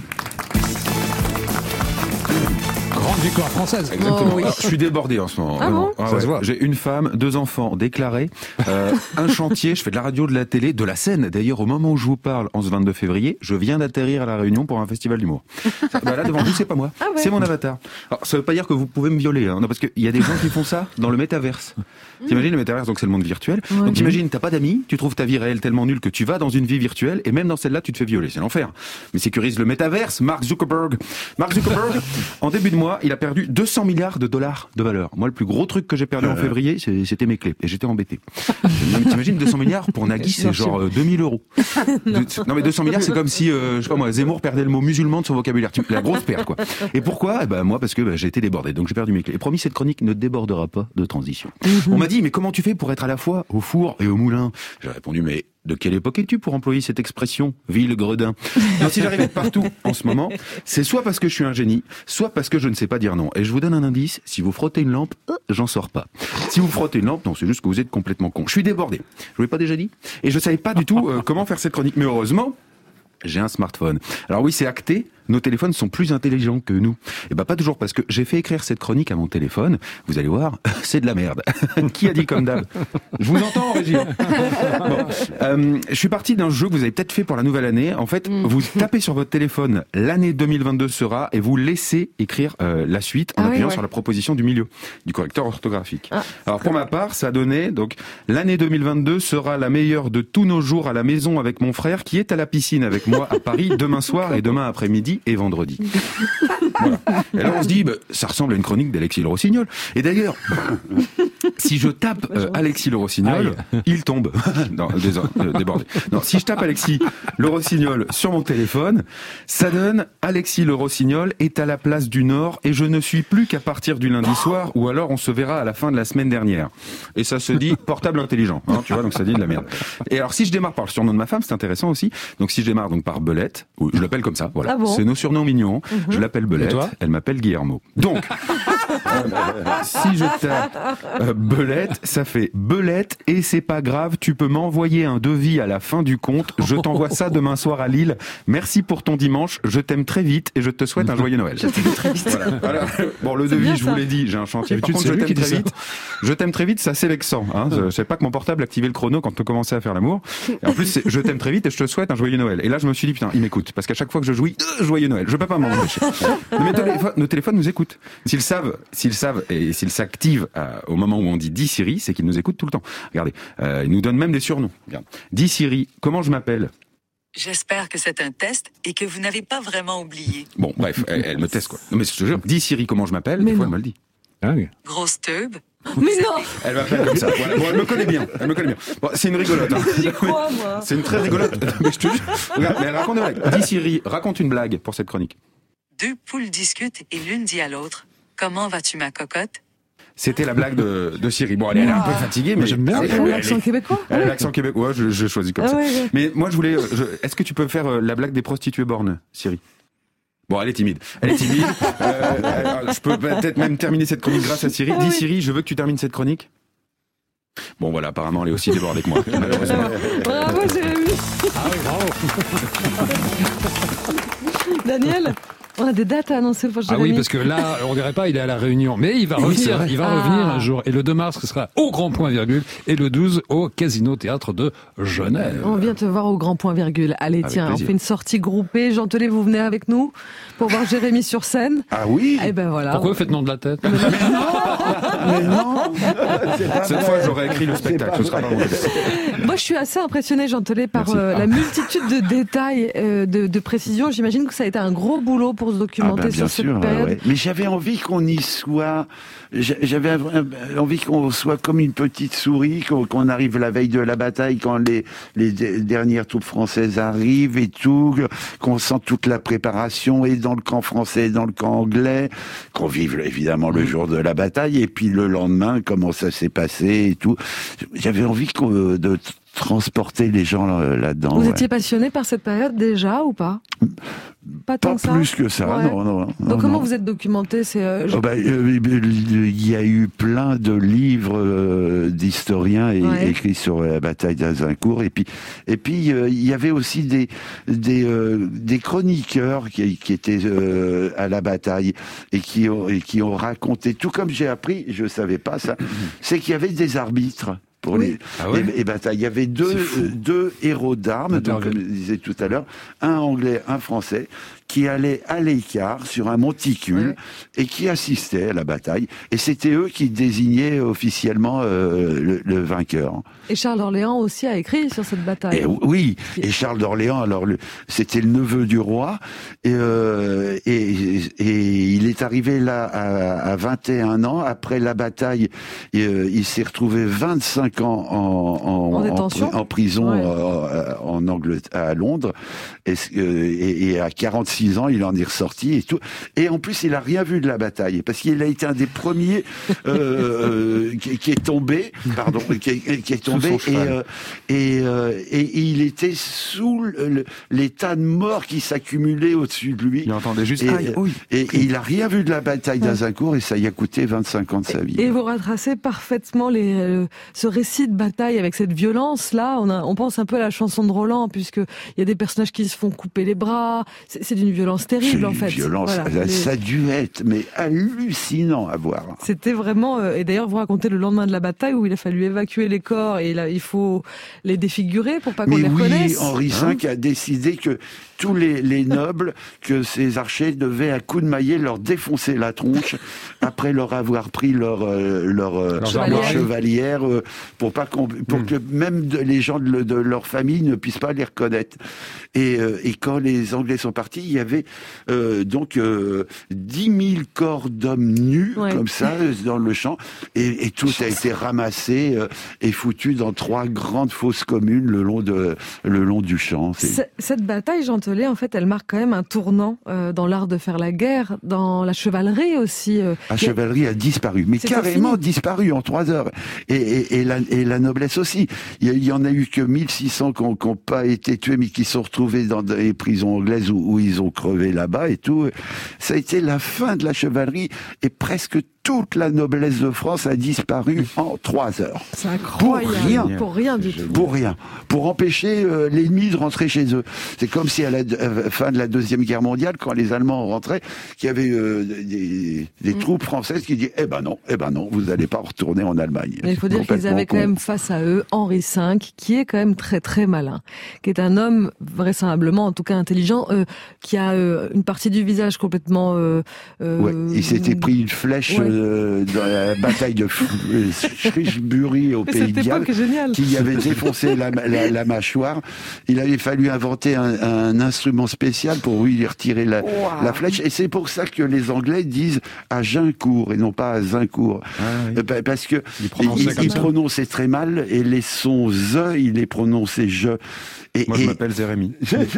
Grande victoire française. Exactement. Oh, oui. Alors, je suis débordé en ce moment. Ah bon Ah, Ça ouais. se voit. J'ai une femme, deux enfants déclarés, euh, un chantier, je fais de la radio, de la télé, de la scène. D'ailleurs, au moment où je vous parle, en ce vingt-deux février, je viens d'atterrir à La Réunion pour un festival d'humour. Bah là, devant vous, c'est pas moi. Ah ouais. C'est mon avatar. Alors, ça veut pas dire que vous pouvez me violer, hein. Non, parce qu'il y a des gens qui font ça dans le métaverse. T'imagines le métaverse, donc c'est le monde virtuel. Ouais. Donc t'imagines, t'as pas d'amis, tu trouves ta vie réelle tellement nulle que tu vas dans une vie virtuelle, et même dans celle-là, tu te fais violer. C'est l'enfer. Mais sécurise le métaverse, Mark Zuckerberg. Mark Zuckerberg, en début de mois, il a perdu deux cents milliards de dollars de valeur. Moi, le plus gros truc que j'ai perdu en février, c'était mes clés. Et j'étais embêté. T'imagines deux cents milliards pour Nagui, c'est genre euh, deux mille euros. non. non, mais deux cents milliards, c'est comme si, euh, je sais pas moi, Zemmour perdait le mot musulman de son vocabulaire. La grosse perte, quoi. Et pourquoi? Eh ben, moi, parce que bah, j'ai été débordé. Donc j'ai perdu mes clés. Et promis, cette chronique ne débordera pas de transition. On m'a dit, mais comment tu fais pour être à la fois au four et au moulin? J'ai répondu, mais de quelle époque es-tu pour employer cette expression, ville gredin? Non, si j'arrive à être partout en ce moment, c'est soit parce que je suis un génie, soit parce que je ne sais pas dire non. Et je vous donne un indice, si vous frottez une lampe, euh, j'en sors pas. Si vous frottez une lampe, non, c'est juste que vous êtes complètement con. Je suis débordé. Je vous l'ai pas déjà dit? Et je savais pas du tout euh, comment faire cette chronique. Mais heureusement, j'ai un smartphone. Alors oui, c'est acté. Nos téléphones sont plus intelligents que nous. Et bah pas toujours, parce que j'ai fait écrire cette chronique à mon téléphone. Vous allez voir, c'est de la merde. Qui a dit comme d'hab? Je vous entends, Régie. Bon, euh, je suis parti d'un jeu que vous avez peut-être fait pour la nouvelle année. En fait, mm. vous tapez sur votre téléphone l'année deux mille vingt-deux sera et vous laissez écrire euh, la suite en ah appuyant oui, ouais. sur la proposition du milieu du correcteur orthographique. Ah, Alors pour ma part, ça a donné donc l'année deux mille vingt-deux sera la meilleure de tous nos jours à la maison avec mon frère qui est à la piscine avec moi à Paris demain soir et demain après-midi et vendredi. Voilà. Et là, on se dit, bah, ça ressemble à une chronique d'Alexis Le Rossignol. Et d'ailleurs, si je tape euh, Alexis Le Rossignol, Aïe. il tombe. non, désolé, euh, débordé. Non, si je tape Alexis Le Rossignol sur mon téléphone, ça donne Alexis Le Rossignol est à la place du Nord et je ne suis plus qu'à partir du lundi soir ou alors on se verra à la fin de la semaine dernière. Et ça se dit portable intelligent, hein, tu vois, donc ça dit de la merde. Et alors, si je démarre par le surnom de ma femme, c'est intéressant aussi. Donc, si je démarre donc par Belette, ou je l'appelle comme ça, voilà. Ah bon? C'est nos surnoms mignons. Mm-hmm. Je l'appelle Belette, elle m'appelle Guillermo. Donc, si je tape euh, Belette, ça fait Belette et c'est pas grave, tu peux m'envoyer un devis à la fin du compte. Je t'envoie ça demain soir à Lille. Merci pour ton dimanche. Je t'aime très vite et je te souhaite un joyeux Noël. Je t'aime très vite. Voilà. Voilà. Bon, le devis, je vous l'ai dit, j'ai un chantier. Par contre, je t'aime très vite. Je t'aime très vite, c'est assez vexant. Hein. Je sais pas que mon portable activait le chrono quand on commençait à faire l'amour. Et en plus, c'est, je t'aime très vite et je te souhaite un joyeux Noël. Et là, je me suis dit, putain, il m'écoute. Parce qu'à chaque fois que je jouis, euh, joyeux Noël. Je peux pas m'en empêcher. Mais téléphones, nos téléphones nous écoutent. S'ils savent, s'ils savent et s'ils s'activent euh, au moment où on dit dis Siri, c'est qu'ils nous écoutent tout le temps. Regardez, euh, ils nous donnent même des surnoms. Regarde. Dis Siri, comment je m'appelle? J'espère que c'est un test et que vous n'avez pas vraiment oublié. Bon, bref, elle, elle me teste, quoi. Non, mais je te jure, dis Siri comment je m'appelle, Mais des fois non. elle me le dit. Ah oui. Grosse teub. Mais non, Elle m'appelle comme ça. Voilà. Bon, elle me connaît bien. Elle me connaît bien. Bon, c'est une rigolote. Hein. j'y crois, moi. C'est une très rigolote. Mais je te jure. Regarde, mais elle raconte une blague. Dis Siri, raconte une blague pour cette chronique. Deux poules discutent et l'une dit à l'autre « Comment vas-tu, ma cocotte ?» C'était la blague de, de Siri. Bon, elle est un peu fatiguée, mais j'aime bien. elle, Elle a elle- l'accent québécois. elle a l'accent québécois. Je, je choisis comme Ah ça. ouais, ouais. Mais moi, je voulais. je- Est-ce que tu peux faire euh, la blague des prostituées bornes, Siri? Bon, elle est timide. Elle est timide. Euh, euh, je peux peut-être même terminer cette chronique grâce à Siri. Ah Dis oui. Siri, je veux que tu termines cette chronique. Bon, voilà. Apparemment, elle est aussi débordée que moi, malheureusement. Bravo, Jérémy. Ah oui, bravo. Daniel, on a des dates à annoncer pour Ah Jérémy. oui, parce que là, on dirait pas, il est à la Réunion, mais il va Oui, c'est revenir, vrai. il va Ah. revenir un jour. Et le deux mars, ce sera au Grand Point Virgule, et le douze au Casino Théâtre de Genève. On vient te voir au Grand Point Virgule. Allez, Avec tiens, plaisir. on fait une sortie groupée. Jean Telet, vous venez avec nous pour voir Jérémy sur scène. Ah oui. Eh ben voilà. Pourquoi vous faites nom de la tête? Mais non. C'est pas Cette vrai. fois, j'aurais écrit le spectacle. pas Ce sera vrai. pas mon texte. Moi, je suis assez impressionnée, Jean Telet, par Merci. euh, la multitude de détails, euh, de, de précisions. J'imagine que ça a été un gros boulot pour se Ah documenter ben, bien sur cette sûr, période. ouais. Mais j'avais envie qu'on y soit. j'a- J'avais un- un- envie qu'on soit comme une petite souris, qu'on qu'on arrive la veille de la bataille, quand les, les de- dernières troupes françaises arrivent et tout, qu'on sent toute la préparation et dans le camp français, et dans le camp anglais, qu'on vive évidemment le jour de la bataille et puis le lendemain comment ça s'est passé et tout. J'avais envie qu'on- de transporter les gens là- là-dedans. Vous ouais. étiez passionné par cette période déjà ou pas? Pas tant Pas que ça. plus que ça, Ouais. non, non. non, Donc comment non. vous êtes documenté? C'est euh, je- Oh bah, euh, il y a eu plein de livres euh, d'historiens et- Ouais. écrits sur la bataille d'Azincourt et puis et puis euh, il y avait aussi des des euh, des chroniqueurs qui, qui étaient euh, à la bataille et qui ont et qui ont raconté, tout comme j'ai appris, je savais pas ça, c'est qu'il y avait des arbitres pour Oui. les, Ah ouais. les- les batailles. Il y avait deux, C'est fou. euh, deux héros d'armes, donc, Interville. comme je disais tout à l'heure, un anglais, un français, qui allaient à l'écart sur un monticule Ouais. et qui assistaient à la bataille. Et c'était eux qui désignaient officiellement euh, le, le vainqueur. Et Charles d'Orléans aussi a écrit sur cette bataille. Et oui, et Charles d'Orléans, alors le- c'était le neveu du roi, et, euh, et, et il est arrivé là à, à vingt et un ans après la bataille. Et, euh, il s'est retrouvé vingt-cinq ans en, en, En détention pri- en prison Ouais. euh, en Angleterre, à Londres, et, euh, et, et à quarante-six ans, il en est ressorti et tout. Et en plus, il a rien vu de la bataille parce qu'il a été un des premiers euh, qui, qui est tombé, pardon, qui, qui est Sous tombé son et, cheval. euh, et, euh, et il était sous le, le- les tas de morts qui s'accumulaient au-dessus de lui. Il entendait juste. Et, Aïe, oui. et, et il a rien vu de la bataille d'Azincourt et ça y a coûté vingt-cinq ans de sa vie. Et vous retracez parfaitement les, euh, ce récit de bataille avec cette violence-là. On, a, on pense un peu à la chanson de Roland, puisqu'il y a des personnages qui se font couper les bras. C'est, c'est d'une violence C'est terrible, en une fait. violence, Voilà. ça, Les- ça a dû être mais hallucinant à voir. C'était vraiment... euh, et d'ailleurs, vous racontez le lendemain de la bataille où il a fallu évacuer les corps et là, il faut les défigurer pour pas qu'on Mais les oui, reconnaisse. Henri cinq a décidé que tous les, les nobles, que ces archers devaient à coups de maillet leur défoncer la tronche après leur avoir pris leur euh, leur, euh, Leurs leur armoiries. chevalière euh, pour pas qu'on, pour Mm. que même de- les gens de, le- de leur famille ne puissent pas les reconnaître. Et, euh, et quand les Anglais sont partis, il y avait euh, donc euh, dix mille corps d'hommes nus Ouais. comme ça euh, dans le champ et, et tout a été ramassé euh, et foutu dans trois grandes fosses communes le long de le long du champ. C'est- C- Cette bataille, Jean Telet, en fait, elle marque quand même un tournant euh, dans l'art de faire la guerre, dans la chevalerie aussi. euh, La qui- chevalerie a disparu, mais C'était carrément fini. disparu en trois heures. Et, et, et, la, et la noblesse aussi. Il y, a- il y en a eu que mille six cents qui n'ont pas été tués, mais qui sont retrouvés dans des prisons anglaises où, où ils ont crevé là-bas et tout. Ça a été la fin de la chevalerie et presque toute la noblesse de France a disparu en trois heures. C'est incroyable. Pour rien. Pour rien du tout. Pour rien. Pour empêcher euh, l'ennemi de rentrer chez eux. C'est comme si à la euh, fin de la Deuxième Guerre mondiale, quand les Allemands rentraient, qu'il y avait euh, des, des Mm. troupes françaises qui disaient « Eh ben non, eh ben non, vous n'allez pas retourner en Allemagne. » Mais il faut dire qu'ils Complètement avaient quand con. même face à eux Henri cinq, qui est quand même très très malin, qui est un homme vraisemblablement, en tout cas intelligent, euh, qui a euh, une partie du visage complètement... Euh, euh, Ouais, il s'était pris une flèche Ouais. euh, dans la bataille de Shrewsbury au Pays de Galles, qui avait défoncé la, la, la mâchoire. Il avait fallu inventer un, un instrument spécial pour lui retirer la, wow. la flèche. Et c'est pour ça que les Anglais disent Agincourt et non pas Azincourt. Ah, oui. Parce que il prononçait, il, il prononçait très mal et les sons Z, il les prononçait je. Et, Moi, je et, m'appelle Jérémy.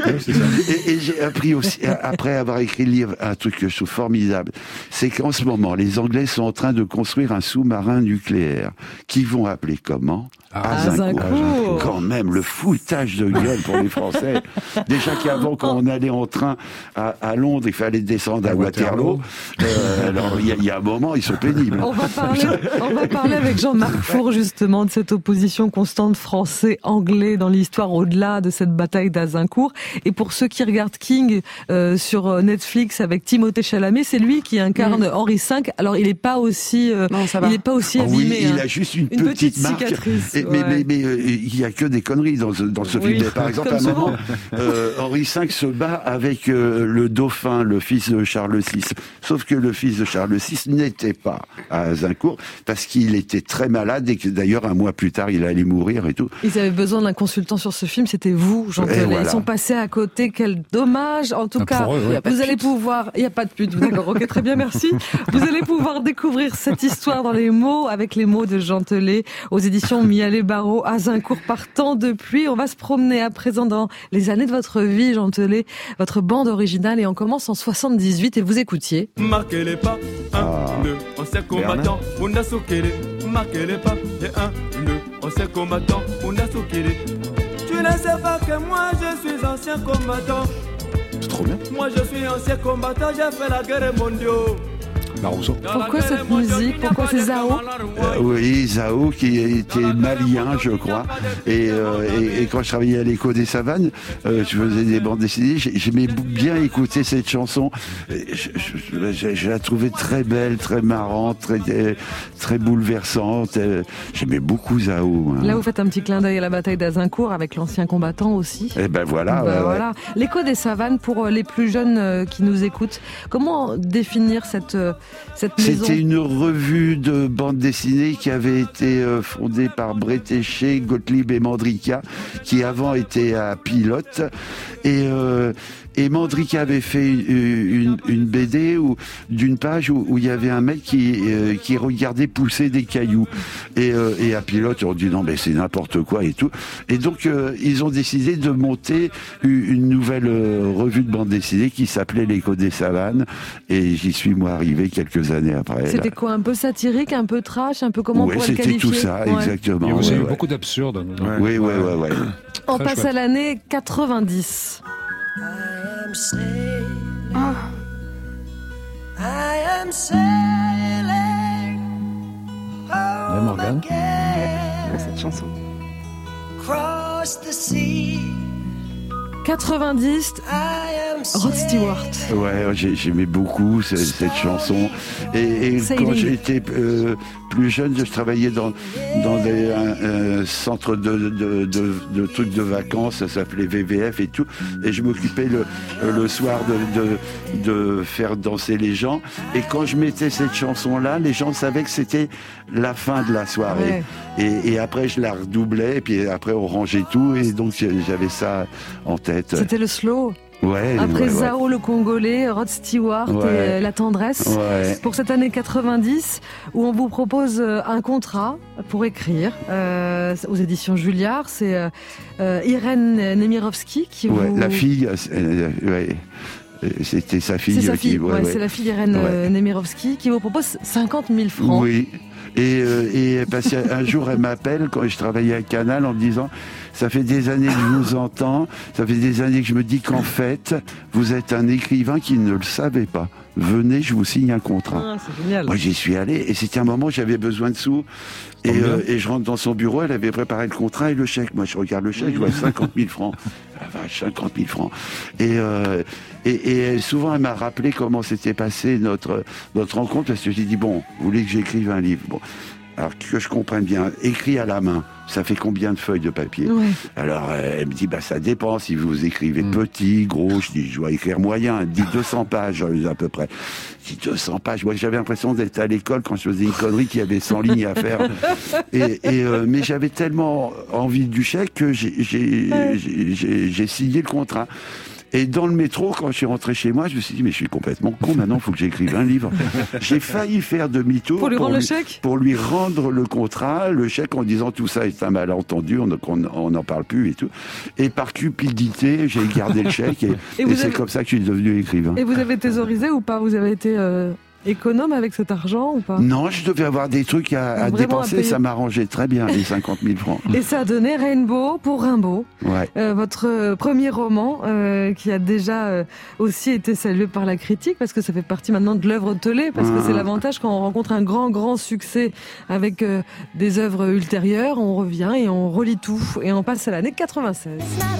et, et j'ai appris aussi, après avoir écrit le livre, un truc que je trouve formidable, c'est qu'en ce moment, les Anglais sont en train de construire un sous-marin nucléaire qu'ils vont appeler comment ? Azincourt. Quand même, le foutage de gueule pour les Français. Déjà qu'avant, quand on allait en train à, à Londres, il fallait descendre à, à Waterloo. Waterloo. Euh, alors, il y, y a un moment, ils sont pénibles. On va parler, on va parler avec Jean-Marc Four, justement, de cette opposition constante français-anglais dans l'histoire, au-delà de cette bataille d'Azincourt. Et pour ceux qui regardent King euh, sur Netflix avec Timothée Chalamet, c'est lui qui incarne mmh. Henri cinq. Alors, il n'est pas aussi, euh, non, il n'est pas aussi abîmé. Oui, il hein. a juste une, une petite, petite marque. cicatrice. Et, mais ouais. mais, mais euh, il y a que des conneries dans ce, dans ce oui, film. Mais par exemple, à un moment, euh, Henri cinq se bat avec euh, le dauphin, le fils de Charles six. Sauf que le fils de Charles six n'était pas à Azincourt parce qu'il était très malade et que d'ailleurs un mois plus tard, il allait mourir et tout. Ils avaient besoin d'un consultant sur ce film, c'était vous, Jean Telet. Voilà. Ils sont passés à côté, quel dommage. En tout ah, cas, eux, ouais. vous allez pouvoir... Il n'y a pas de pute, d'accord, ok, très bien, merci. Vous allez pouvoir découvrir cette histoire dans les mots, avec les mots de Jean Telet, aux éditions Mialet Barreau, Azincourt par temps de pluie. On va se promener à présent dans les années de votre vie, Jean Telet, votre bande originale, et on commence en soixante-dix-huit et vous écoutiez. Marquez les pas, un, deux, on s'est combattant, on a soukélé. Marquez les pas, et un, deux, on s'est combattant, on a soukélé. Tu ne sais pas que moi je suis ancien combattant. C'est trop bien. Moi je suis ancien combattant, j'ai fait la guerre mondiale. Barroso. Pourquoi cette musique ? Pourquoi c'est Zao ? euh, Oui, Zao qui était malien, je crois. Et, euh, et, et quand je travaillais à l'Écho des Savanes, euh, je faisais des bandes dessinées. J'aimais bien écouter cette chanson. Je, je, je, je la trouvais très belle, très marrante, très, très bouleversante. J'aimais beaucoup Zao. Hein. Là, vous faites un petit clin d'œil à la bataille d'Azincourt avec l'ancien combattant aussi. Et ben voilà. Ben ouais, voilà. Ouais. L'Écho des Savanes, pour les plus jeunes qui nous écoutent, comment définir cette Cette maison. C'était une revue de bande dessinée qui avait été fondée par Bretéché, Gottlieb et Mandrika, qui avant était à Pilote. Et, euh, et Mandrika avait fait une, une B D où, d'une page où, où il y avait un mec qui, euh, qui regardait pousser des cailloux. Et, euh, et à Pilote, on dit non, mais c'est n'importe quoi et tout. Et donc, euh, ils ont décidé de monter une nouvelle euh, revue de bande dessinée qui s'appelait L'Écho des Savanes. Et j'y suis, moi, arrivé quelques années après. C'était quoi, un peu satirique, un peu trash, un peu comment ouais, on pourrait le qualifier ? C'était tout ça, ouais. Exactement. Il y a aussi ouais, eu ouais. beaucoup d'absurdes. Ouais. Oui, oui, oui. Ouais. On Très passe chouette. à l'année quatre-vingt-dix. Oh. Ouais, Morgane. Ouais, cette chanson. quatre-vingt-dix, Rod Stewart. Ouais, j'aimais beaucoup cette, cette chanson. Et, et quand j'étais euh, plus jeune, je travaillais dans, dans des un, un centre de, de, de, de trucs de vacances, ça s'appelait V V F et tout. Et je m'occupais le, le soir de, de, de faire danser les gens. Et quand je mettais cette chanson-là, les gens savaient que c'était la fin de la soirée. Ouais. Et, et après, je la redoublais, et puis après, on rangeait tout. Et donc, j'avais ça en tête. C'était le slow. Ouais, Après ouais, Zao ouais. le Congolais, Rod Stewart ouais. et euh, La Tendresse, ouais. pour cette année quatre-vingt-dix, où on vous propose euh, un contrat pour écrire euh, aux éditions Julliard. C'est euh, euh, Irène Nemirovsky qui ouais, vous... La fille, euh, ouais. C'était sa fille. C'est sa fille, qui, ouais, ouais, ouais. c'est la fille d'Irène ouais. Nemirovsky qui vous propose cinquante mille francs. Oui. Et, euh, et parce qu'un jour, elle m'appelle quand je travaillais à Canal en me disant « Ça fait des années que je vous entends, ça fait des années que je me dis qu'en fait, vous êtes un écrivain qui ne le savait pas. Venez, je vous signe un contrat. Ah, » c'est génial. Moi, j'y suis allé et c'était un moment où j'avais besoin de sous. Et, euh, et je rentre dans son bureau, elle avait préparé le contrat et le chèque. Moi, je regarde le chèque, je vois cinquante mille francs. La vache, cinquante mille francs. Et, euh, et, et souvent, elle m'a rappelé comment s'était passé notre, notre rencontre, parce que j'ai dit, bon, vous voulez que j'écrive un livre. Bon. alors que je comprenne bien, écrit à la main, ça fait combien de feuilles de papier? Ouais. Alors, euh, elle me dit, bah, ça dépend si vous écrivez Mm. petit, gros. Je dis, je dois écrire moyen. Elle me dit deux cents pages, à peu près. Je dis deux cents pages. Moi, j'avais l'impression d'être à l'école quand je faisais une connerie qu'il y avait cent lignes à faire. Et, et, euh, mais j'avais tellement envie du chèque que j'ai, j'ai, j'ai, j'ai, j'ai signé le contrat. Et dans le métro, quand je suis rentré chez moi, je me suis dit, mais je suis complètement con, maintenant, il faut que j'écrive un livre. J'ai failli faire demi-tour. Pour lui rendre le chèque ? Pour lui rendre le contrat, le chèque, en disant tout ça est un malentendu, on n'en parle plus et tout. Et par cupidité, j'ai gardé le chèque et, Et et vous c'est avez- comme ça que je suis devenu écrivain. Et vous avez thésaurisé ou pas? Vous avez été euh, économe avec cet argent ou pas? Non, je devais avoir des trucs à, à Vraiment à dépenser, payer. ça m'arrangeait très bien, les cinquante mille francs. Et ça a donné Rainbow pour Rimbaud, Ouais. euh, votre euh, premier roman euh, qui a déjà euh, aussi été salué par la critique parce que ça fait partie maintenant de l'œuvre Telet, parce que Ah. c'est l'avantage quand on rencontre un grand grand succès avec euh, des œuvres ultérieures, on revient et on relit tout et on passe à l'année quatre-vingt-seize.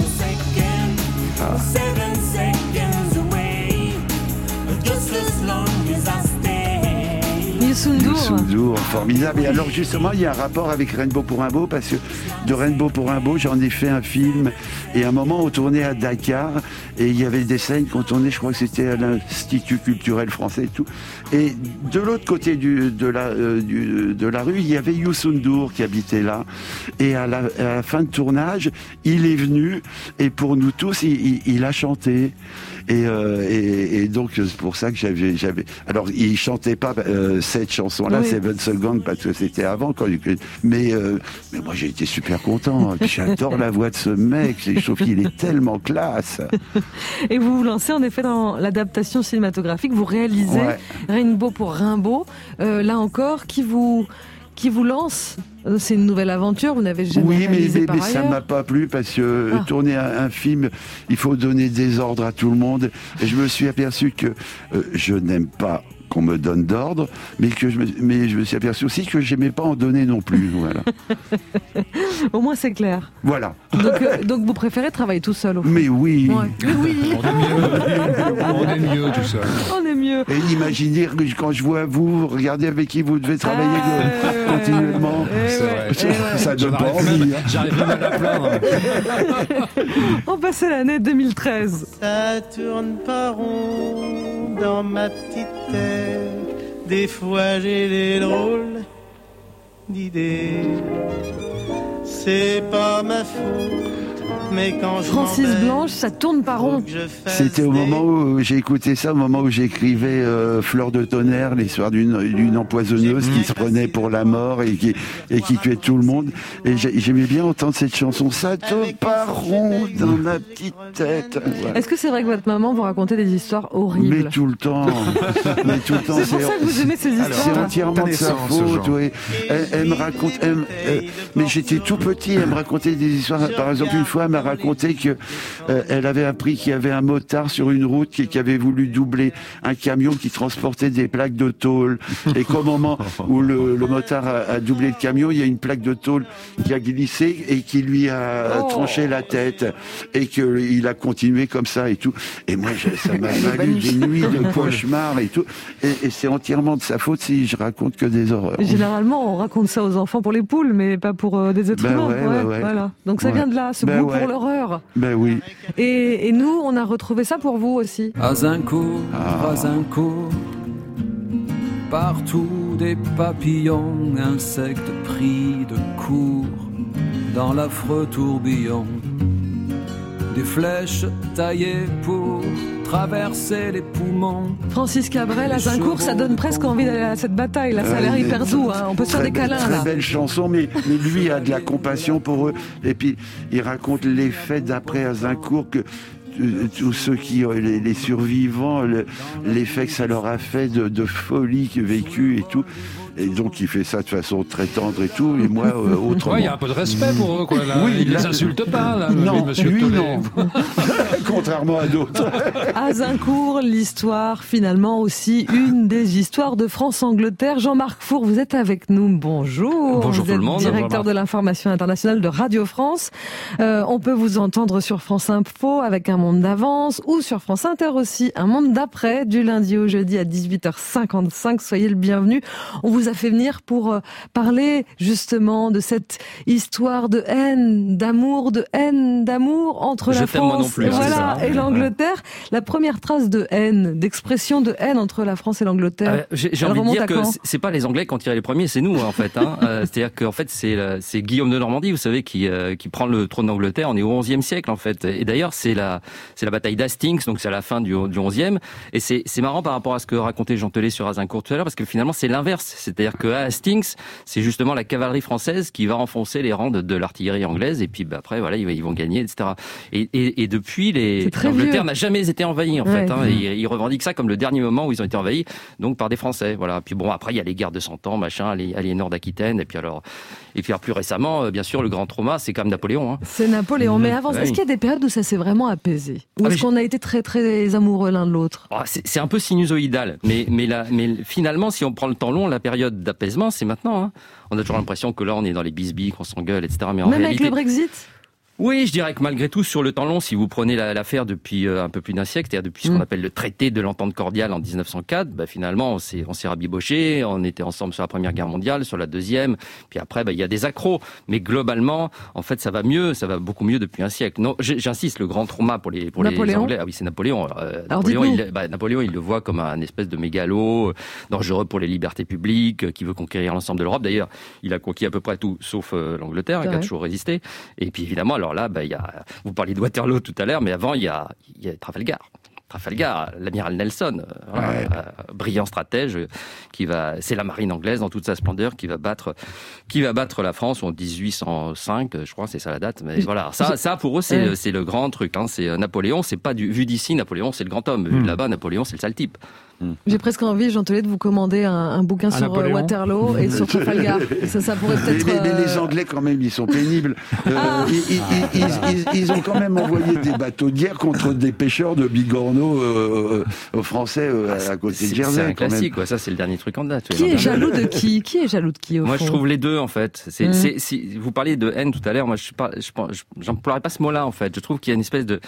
Youssou N'Dour. Youssou N'Dour, formidable. Et alors justement, il y a un rapport avec Rainbow pour Rimbaud, parce que de Rainbow pour Rimbaud, j'en ai fait un film, et à un moment, on tournait à Dakar, et il y avait des scènes qu'on tournait, je crois que c'était à l'Institut culturel français et tout. Et de l'autre côté du, de, la, euh, du, de la rue, il y avait Youssou N'Dour qui habitait là. Et à la, à la fin de tournage, il est venu, et pour nous tous, il, il, il a chanté. Et, euh, et, et donc, c'est pour ça que j'avais... j'avais... Alors, il chantait pas euh, cette chanson-là, Oui. Seven Seconds, parce que c'était avant. Quand... Mais, euh, mais moi, j'ai été super content. J'adore la voix de ce mec. Je trouve qu'il est tellement classe. Et vous vous lancez en effet dans l'adaptation cinématographique, vous réalisez Ouais. Rainbow pour Rimbaud, euh, là encore, qui vous, qui vous lance. Euh, C'est une nouvelle aventure, vous n'avez jamais Oui, mais, réalisé mais, par mais ça ailleurs. m'a pas plu parce que Ah. tourner un, un film, il faut donner des ordres à tout le monde. Et je me suis aperçu que euh, je n'aime pas qu'on me donne d'ordre, mais que je me, mais je me suis aperçu aussi que j'aimais pas en donner non plus. Voilà. Au moins c'est clair. Voilà. Donc, euh, donc vous préférez travailler tout seul au fond. Mais oui. Ouais. Mais oui, On est mieux, on est mieux tout ça. on est mieux. Et imaginez que quand je vois vous, regardez avec qui vous devez travailler Ah, euh, ouais, continuellement. Eh C'est ouais, vrai. eh ouais. Ça donne pas J'arrive envie. même, hein. j'arrive même à la plaindre. On passe à l'année deux mille treize. Ça tourne pas rond dans ma petite tête. Des fois j'ai des drôles d'idées. C'est pas ma faute, mais quand je Francis m'embête, Blanche, ça tourne pas faut rond. que je fasse C'était au des- moment où j'ai écouté ça, au moment où j'écrivais euh, Fleur de tonnerre, l'histoire d'une d'une empoisonneuse qui se prenait pour la mort et qui, et qui tuait tout le monde. Et j'ai- j'aimais bien entendre cette chanson. Ça tourne pas rond dans ma petite tête. Voilà. Est-ce que c'est vrai que votre maman vous racontait des histoires Mais horribles? tout le temps. Mais tout le temps. C'est pour ça que vous aimez ces C'est histoires. entièrement de sa naissance, ce faute, genre. oui. Elle, elle me raconte, elle- euh, mais j'étais tout petit, elle me racontait des histoires. Par exemple, une fois, elle m'a raconté que euh, elle avait appris qu'il y avait un motard sur une route qui, qui avait voulu doubler un camion qui transportait des plaques de tôle. Et qu'au moment où le, le motard a, a doublé le camion, il y a une plaque de tôle qui a glissé et qui lui a Oh. tranché la tête. Et qu'il a continué comme ça et tout. Et moi, je- ça m'a valu des nuits de cauchemars et tout. Et, et c'est entièrement de sa faute si je raconte que des horreurs. Généralement, on raconte ça aux enfants pour les poules, mais pas pour euh, des êtres Ben humains. ouais, ouais, ouais. Voilà. Donc ça Ouais. vient de là, ce Ben goût ouais. pour l'horreur. Ben oui. Et, et nous, on a retrouvé ça pour vous aussi. Azincourt, Ah. Azincourt, partout des papillons, insectes pris de court dans l'affreux tourbillon. Des flèches taillées pour traverser les poumons. Francis Cabrel, à Zincourt, ça donne presque envie d'aller à cette bataille. Là, ça a l'air Ouais, hyper mais- doux. Hein. On peut se faire Très des belle- câlins, Très là. belle chanson, mais, mais lui a de la compassion pour eux. Et puis, il raconte l'effet d'après Azincourt que euh, tous ceux qui, euh, les, les survivants, le- l'effet que ça leur a fait de, de folie vécue et tout. Et donc, il fait ça de façon très tendre et tout. Et moi, euh, autrement. Ouais, il y a un peu de respect pour eux, quoi. Là. Oui, il là- les insulte pas, là, Non, monsieur lui, Tollet. non. Contrairement à d'autres. À Zincourt, l'histoire, finalement, aussi une des histoires de France-Angleterre. Jean-Marc Four, vous êtes avec nous. Bonjour. Bonjour vous tout êtes le monde. directeur Jean-Marc. de l'information internationale de Radio France. Euh, on peut vous entendre sur France Info avec Un monde d'avance ou sur France Inter aussi, Un monde d'après, du lundi au jeudi à dix-huit heures cinquante-cinq. Soyez le bienvenu. On vous vous a fait venir pour euh, parler justement de cette histoire de haine, d'amour, de haine, d'amour entre Je la t'aime, moi non France plus, et, c'est voilà, ça. et l'Angleterre. La première trace de haine, d'expression de haine entre la France et l'Angleterre. Euh, j'ai j'ai elle envie de remonte dire à que quand c'est- c'est pas les Anglais qui ont tiré les premiers, c'est nous en fait. Hein. Euh, C'est-à-dire qu'en fait c'est la- c'est Guillaume de Normandie, vous savez, qui euh, qui prend le trône d'Angleterre. On est au onzième siècle en fait. Et d'ailleurs c'est la c'est la bataille d'Hastings, donc c'est à la fin du du onzième. Et c'est c'est marrant par rapport à ce que racontait Jean Telet sur Azincourt tout à l'heure, parce que finalement c'est l'inverse. C'est-à-dire que à Hastings, c'est justement la cavalerie française qui va enfoncer les rangs de, de l'artillerie anglaise. Et puis bah, après voilà ils, ils vont gagner, et cetera. Et, et, et depuis les C'est très l'Angleterre vieux. n'a jamais été envahie en Ouais. fait. Hein. Ils, ils revendiquent ça comme le dernier moment où ils ont été envahis, donc par des Français. Voilà. Puis bon, après il y a les guerres de Cent Ans, machin, Ali- Aliénor d'Aquitaine, et puis alors, et puis alors, plus récemment, euh, bien sûr, le grand trauma, c'est quand même Napoléon. Hein. C'est Napoléon. Mais avant, Ouais. est-ce qu'il y a des périodes où ça s'est vraiment apaisé? Ou Ah, est-ce mais qu'on a été très très amoureux l'un de l'autre? Oh, c'est c'est un peu sinusoïdal, mais mais là, mais finalement, si on prend le temps long, la période d'apaisement, c'est maintenant. Hein. On a toujours l'impression que là, on est dans les bisbilles, qu'on s'engueule, et cetera. Mais en Même réalité, avec le Brexit? oui, je dirais que malgré tout, sur le temps long, si vous prenez la- l'affaire depuis euh, un peu plus d'un siècle, c'est-à-dire depuis ce qu'on Mm. appelle le traité de l'entente cordiale en dix-neuf cent quatre, bah, finalement, on s'est, on s'est rabiboché, on était ensemble sur la Première Guerre mondiale, sur la Deuxième, puis après, bah, il y a des accros. Mais globalement, en fait, ça va mieux, ça va beaucoup mieux depuis un siècle. Non, j'- j'insiste, le grand trauma pour les, pour les Napoléon. Anglais, ah oui, c'est Napoléon. Alors, euh, Alors, Napoléon, dites-nous. il, bah, Napoléon, il le voit comme un espèce de mégalo, euh, dangereux pour les libertés publiques, euh, qui veut conquérir l'ensemble de l'Europe. D'ailleurs, il a conquis à peu près tout, sauf euh, l'Angleterre, C'est qui a vrai. toujours résisté. Et puis évidemment, alors là, bah, il y a, vous parliez de Waterloo tout à l'heure, mais avant, il y a, il y a Trafalgar. Trafalgar, l'amiral Nelson, euh, voilà, Ouais. euh, brillant stratège, euh, qui va, c'est la marine anglaise dans toute sa splendeur qui va battre, qui va battre la France en dix-huit cent cinq, je crois, c'est ça la date. Mais voilà, ça, ça pour eux, c'est, Ouais. c'est le grand truc. Hein, c'est euh, Napoléon, c'est pas du vu d'ici, Napoléon, c'est le grand homme. Vu de là-bas, Napoléon, c'est le sale type. J'ai presque envie, Jean Telet, de vous commander un, un bouquin sur euh, Napoléon. Waterloo et sur Trafalgar. Ça, ça pourrait Mais, peut-être. mais- mais les euh, Anglais, quand même, ils sont pénibles. Euh, Ah. ils, ils- ils- ils- ils- ils ont quand même envoyé des bateaux de guerre contre des pêcheurs de bigorneaux euh, euh, aux Français euh, à côté C'est, de Jersey. c'est un quand même. classique, quoi. Ça, c'est le dernier truc en date. Qui est jaloux de qui? Qui est jaloux de qui, au Moi, fond? je trouve les deux, en fait. C'est, Mm. c'est, si vous parliez de haine tout à l'heure, moi, je suis pas, je pense, je- j'emploierais pas ce mot-là, en fait. Je trouve qu'il y a une espèce de,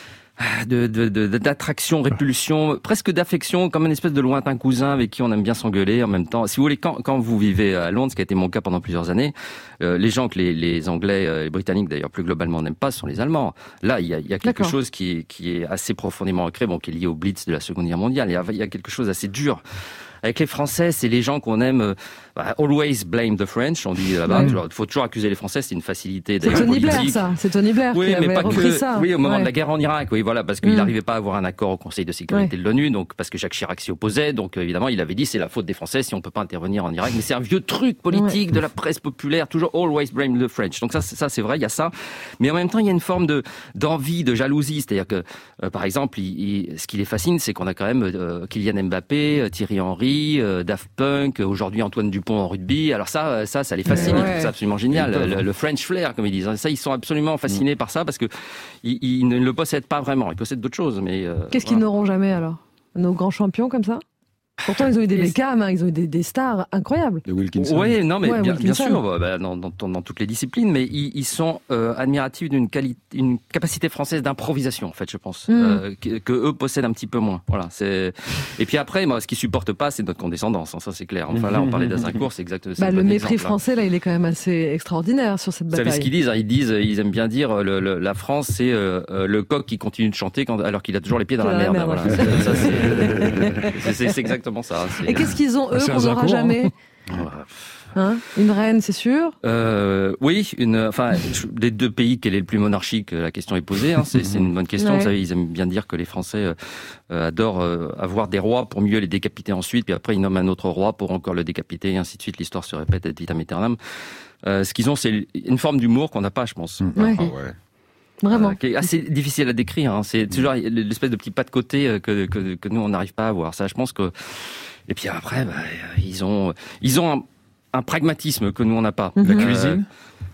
de, de, de- d'attraction, répulsion, presque d'affection, comme une espèce de lointain cousin avec qui on aime bien s'engueuler en même temps. Si vous voulez, quand, quand vous vivez à Londres, ce qui a été mon cas pendant plusieurs années, euh, les gens que les, les Anglais, euh, les Britanniques d'ailleurs plus globalement n'aiment pas, ce sont les Allemands. Là, il y a, il y a quelque D'accord. chose qui est, qui est assez profondément ancré, bon, qui est lié au Blitz de la Seconde Guerre mondiale. Il y a, il y a quelque chose d'assez dur. Avec les Français, c'est les gens qu'on aime. euh, bah, always blame the French, on dit là-bas. Ouais. Il faut toujours accuser les Français, c'est une facilité C'est d'ailleurs Tony Blair, politique. ça. C'est Tony Blair Oui, qui mais avait pas repris que. ça. Oui, au moment Ouais. de la guerre en Irak, oui, voilà, parce qu'il Mm. n'arrivait pas à avoir un accord au Conseil de sécurité Ouais. de l'ONU, donc parce que Jacques Chirac s'y opposait, donc euh, évidemment, il avait dit c'est la faute des Français si on peut pas intervenir en Irak. Mais c'est un vieux truc politique de la presse populaire, toujours always blame the French. Donc ça, c'est- ça c'est vrai, il y a ça. Mais en même temps, il y a une forme de d'envie, de jalousie, c'est-à-dire que, euh, par exemple, il, il- ce qui les fascine, c'est qu'on a quand même euh, Kylian Mbappé, euh, Thierry Henry, euh, Daft Punk, euh, aujourd'hui Antoine Dupont en rugby. Alors ça, euh, ça, ça les fascine. Ouais. Ils trouvent ça absolument génial. Ils peuvent, Le, hein. le French flair, comme ils disent. Ça, ils sont absolument fascinés par ça parce que ils, ils ne le possèdent pas vraiment. Ils possèdent d'autres choses, mais euh, Qu'est-ce qu'ils voilà. n'auront jamais alors? Nos grands champions comme ça? Pourtant, ils ont eu des Et- Beckham, hein, ils ont eu des, des stars incroyables. De Wilkinson. Oui, non, mais Ouais, bien, bien Wilkinson. sûr, bah, bah, dans, dans, dans toutes les disciplines, mais ils, ils sont euh, admiratifs d'une qualité, une capacité française d'improvisation, en fait, je pense, Mm. euh, que, que eux possèdent un petit peu moins. Voilà, c'est. Et puis après, moi, ce qu'ils supportent pas, c'est notre condescendance. hein, ça, c'est clair. Enfin, là, on parlait d'Azincourt, c'est exactement. Bah, c'est le bon mépris exemple, hein. français, là, il est quand même assez extraordinaire sur cette Vous savez ce qu'ils bataille. disent hein Ils disent, ils aiment bien dire, le, le- la France, c'est euh, euh, le coq qui continue de chanter quand, alors qu'il a toujours les pieds dans la Dans la merde. merde, Voilà. ouais. Ça, c'est, c'est, c'est- c'est exactement ça. C'est- Et qu'est-ce qu'ils ont, eux, C'est un qu'on n'aura Zincourt, hein. jamais? Hein, une reine, c'est sûr. Euh, oui, une, enfin, je- des deux pays, quel est le plus monarchique? La question est posée. Hein, c'est, c'est une bonne question. Ouais. Vous savez, ils aiment bien dire que les Français euh, euh, adorent euh, avoir des rois pour mieux les décapiter ensuite, puis après ils nomment un autre roi pour encore le décapiter, et ainsi de suite. L'histoire se répète ad vitam aeternam. Euh, ce qu'ils ont, c'est une forme d'humour qu'on n'a pas, je pense. Ouais. Ah ouais. Vraiment. Euh, qui est assez difficile à décrire. Hein. C'est toujours l'espèce de petit pas de côté euh, que, que, que nous on n'arrive pas à avoir. Ça, je pense que. Et puis après, bah, ils ont, ils ont un, un pragmatisme que nous on n'a pas. Mhm. La Euh, cuisine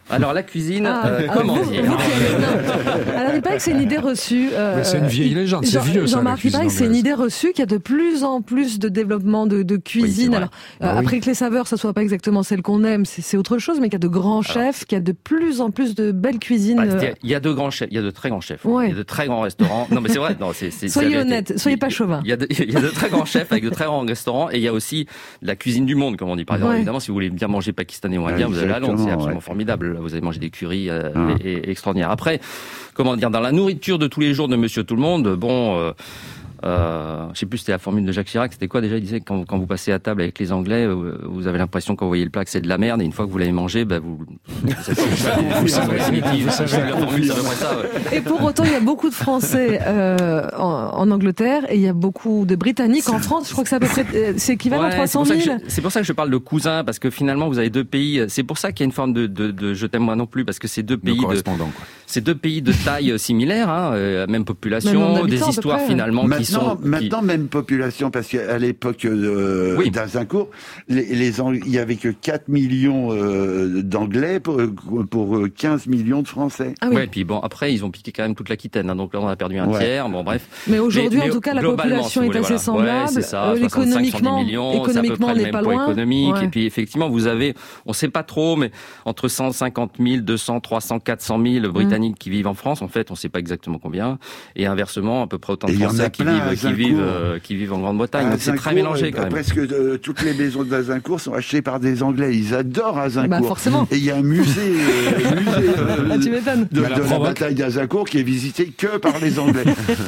Alors la cuisine, Ah, euh, ah, comment vous- dire vous- non. Alors il paraît que c'est une idée reçue. euh, Mais c'est une vieille légende, c'est Jean- vieux, ça, la Jean-Marc, il cuisine paraît que c'est une anglaise. idée reçue qu'il y a de plus en plus de développement de, de cuisine. vrai. Alors euh, Bah oui. après que les saveurs, ça soit pas exactement celles qu'on aime, c'est, c'est autre chose, mais qu'il y a de grands chefs, qu'il y a de plus en plus de belles cuisines. Bah, euh, c'est-à-dire, il y a de grands chefs, il y a de très grands chefs, Ouais. il y a de très grands restaurants. Non, mais c'est vrai. Non, c'est, c'est, c'est Soyez la vérité. honnête, soyez pas Il y a- chauvin. Il y a de, il y a de très grands chefs avec de très grands restaurants, et il y a aussi de la cuisine du monde, comme on dit. Par exemple, Ouais. évidemment, si vous voulez bien manger pakistanais ou indien, Ouais, vous allez à Londres, c'est exactement, absolument ouais. formidable. Vous allez manger des currys euh, Ah. et- et extraordinaires. Après, comment dire, dans la nourriture de tous les jours de Monsieur Tout le Monde, bon. Euh, Euh, je sais plus, c'était la formule de Jacques Chirac, c'était quoi déjà? Il disait que quand, quand vous passez à table avec les Anglais, euh, vous avez l'impression quand vous voyez le plat que c'est de la merde, et une fois que vous l'avez mangé, bah, vous, vous savez pas où ça, vous, vous savez, définitive. vous savez. La formule, c'est à peu près ça, ouais. Et pour autant, il y a beaucoup de Français euh, en, en Angleterre et il y a beaucoup de Britanniques en France. Je crois que c'est à peu près, euh, c'est équivalent à Ouais, trois c'est cent pour ça que mille. je- C'est pour ça que je parle de cousins, parce que finalement, vous avez deux pays. C'est pour ça qu'il y a une forme de, de, de je t'aime moi non plus, parce que c'est deux Nos pays de, correspondants, quoi. c'est deux pays de taille similaire, hein, euh, même Même population, nombre des d'habitants, à peu histoires près. finalement qui Maintenant, sont. qui- maintenant même population, parce qu'à l'époque euh, Oui. d'Azincourt, les, les Ang- il y avait que quatre millions euh, d'Anglais pour, pour euh, quinze millions de Français. Ah oui. Ouais, et puis bon, après, ils ont piqué quand même toute l'Aquitaine, hein, donc là, on a perdu un Ouais. tiers. Bon, bref. Mais aujourd'hui, Mais- mais en tout cas, la globalement, population si vous est voulez, assez voilà. semblable. Ouais, c'est ça, Euh, soixante-cinq, économiquement, cent dix millions, économiquement, c'est à peu on près n'est le même pas poids loin. économique. Ouais. Et puis, effectivement, vous avez, on sait pas trop, mais entre cent cinquante mille, deux cents, trois cents, quatre cent mille Britanniques qui vivent en France. En fait, on sait pas exactement combien. Et inversement, à peu près autant de Et il y en a Français qui plein à vivent, qui Azincourt. vivent, euh, qui vivent en Grande-Bretagne. Donc, c'est très Azincourt, mélangé, euh, quand même. Presque euh, toutes les maisons d'Azincourt sont achetées par des Anglais. Ils adorent Azincourt. Bah, forcément. Et il y a un musée, euh, musée euh, Ah, tu m'étonnes. de, de la la provoque. bataille d'Azincourt qui est visité que par les Anglais.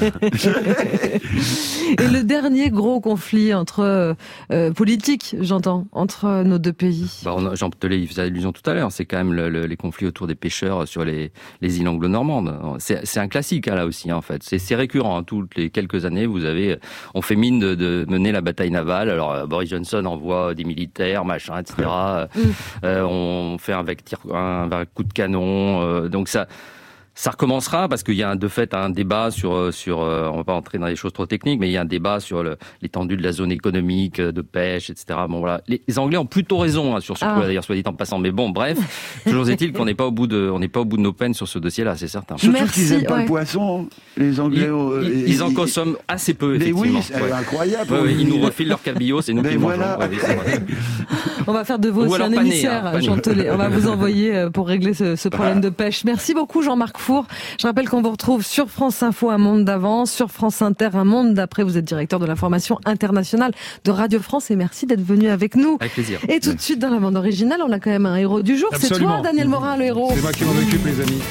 Et le dernier gros conflit entre euh, euh, politique, j'entends, entre nos deux pays. Bah, on a- Jean Telet y faisait allusion tout à l'heure, c'est quand même le- le- les conflits autour des pêcheurs sur les, les îles anglo-normandes. C'est c'est un classique hein, là aussi hein, en fait. C'est c'est récurrent. Hein. Toutes les quelques années, vous avez, on fait mine de, de mener la bataille navale. Alors euh, Boris Johnson envoie des militaires, machin, et cetera. Euh, on fait un, tir, un, un coup de canon. Euh, donc ça. Ça recommencera parce qu'il y a un, de fait un débat sur sur euh, on va pas entrer dans les choses trop techniques, mais il y a un débat sur le, l'étendue de la zone économique de pêche, et cetera. Bon voilà, les, les Anglais ont plutôt raison hein, sur ce Ah. coup d'ailleurs, soit dit en passant. Mais bon, bref, toujours est-il qu'on n'est pas au bout de on n'est pas au bout de nos peines sur ce dossier-là, c'est certain. Surtout Merci, qu'ils n'aiment pas ouais. le poisson, les Anglais. Ils, euh, ils- et- ils en et- consomment assez peu, Mais effectivement. oui, c'est Ouais. incroyable. Ouais, ouais, ils nous refilent leur cabillaud, c'est nous Mais qui voilà. mangeons. Ouais, oui, c'est vrai. On va faire de vous Ou aussi alors un pané, émissaire, hein, pané. Jean Telet. On va vous envoyer euh, pour régler ce, ce problème de pêche. Merci beaucoup Jean-Marc Four. Je rappelle qu'on vous retrouve sur France Info Un Monde d'avance, sur France Inter Un Monde d'après. Vous êtes directeur de l'information internationale de Radio France et merci d'être venu avec nous. Avec plaisir. Et tout de suite dans la bande originale, on a quand même un héros du jour. C'est Absolument. toi, Daniel Morin, le héros. C'est moi qui m'en occupe, les amis.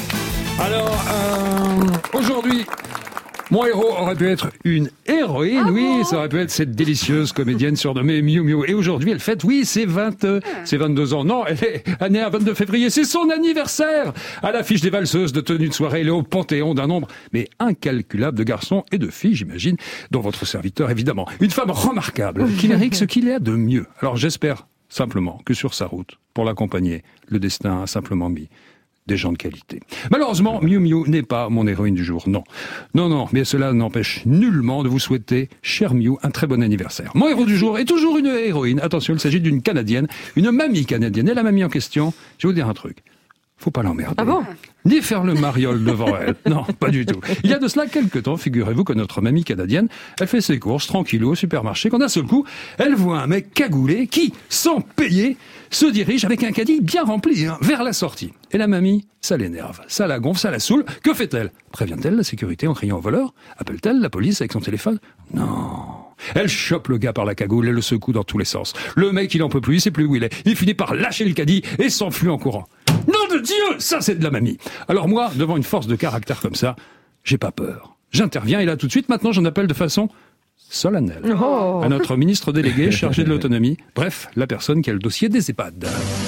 Alors, euh, aujourd'hui, mon héros aurait pu être une héroïne, Ah oui, bon ça aurait pu être cette délicieuse comédienne surnommée Miu Miu. Et aujourd'hui, elle fête, oui, ses vingt, euh, ses vingt-deux ans. Non, elle est née à vingt-deux février, c'est son anniversaire. À l'affiche des valseuses de tenue de soirée, elle est au panthéon d'un nombre, mais incalculable de garçons et de filles, j'imagine, dont votre serviteur, évidemment. Une femme remarquable, qui mérite ce qu'il y a de mieux. Alors j'espère simplement que sur sa route, pour l'accompagner, le destin a simplement mis des gens de qualité. Malheureusement, Miu Miu n'est pas mon héroïne du jour, non. Non, non, mais cela n'empêche nullement de vous souhaiter, cher Miu, un très bon anniversaire. Mon héros du jour est toujours une héroïne. Attention, il s'agit d'une Canadienne, une mamie canadienne. Et la mamie en question, je vais vous dire un truc. Faut pas l'emmerder. Ah bon? Ni faire le mariole devant elle. Non, pas du tout. Il y a de cela quelques temps, figurez-vous que notre mamie canadienne, elle fait ses courses tranquillou au supermarché, quand d'un seul coup, elle voit un mec cagoulé qui, sans payer, se dirige avec un caddie bien rempli hein, vers la sortie. Et la mamie, ça l'énerve, ça la gonfle, ça la saoule. Que fait-elle? Prévient-elle la sécurité en criant au voleur? Appelle-t-elle la police avec son téléphone? Non. Elle chope le gars par la cagoule et le secoue dans tous les sens. Le mec, il en peut plus, il sait plus où il est. Il finit par lâcher le caddie et s'enfuit en courant. Nom de Dieu, ça c'est de la mamie. Alors moi, devant une force de caractère comme ça, j'ai pas peur. J'interviens et là tout de suite, maintenant j'en appelle de façon solennelle Oh. à notre ministre délégué chargé de l'autonomie. Bref, la personne qui a le dossier des EHPAD.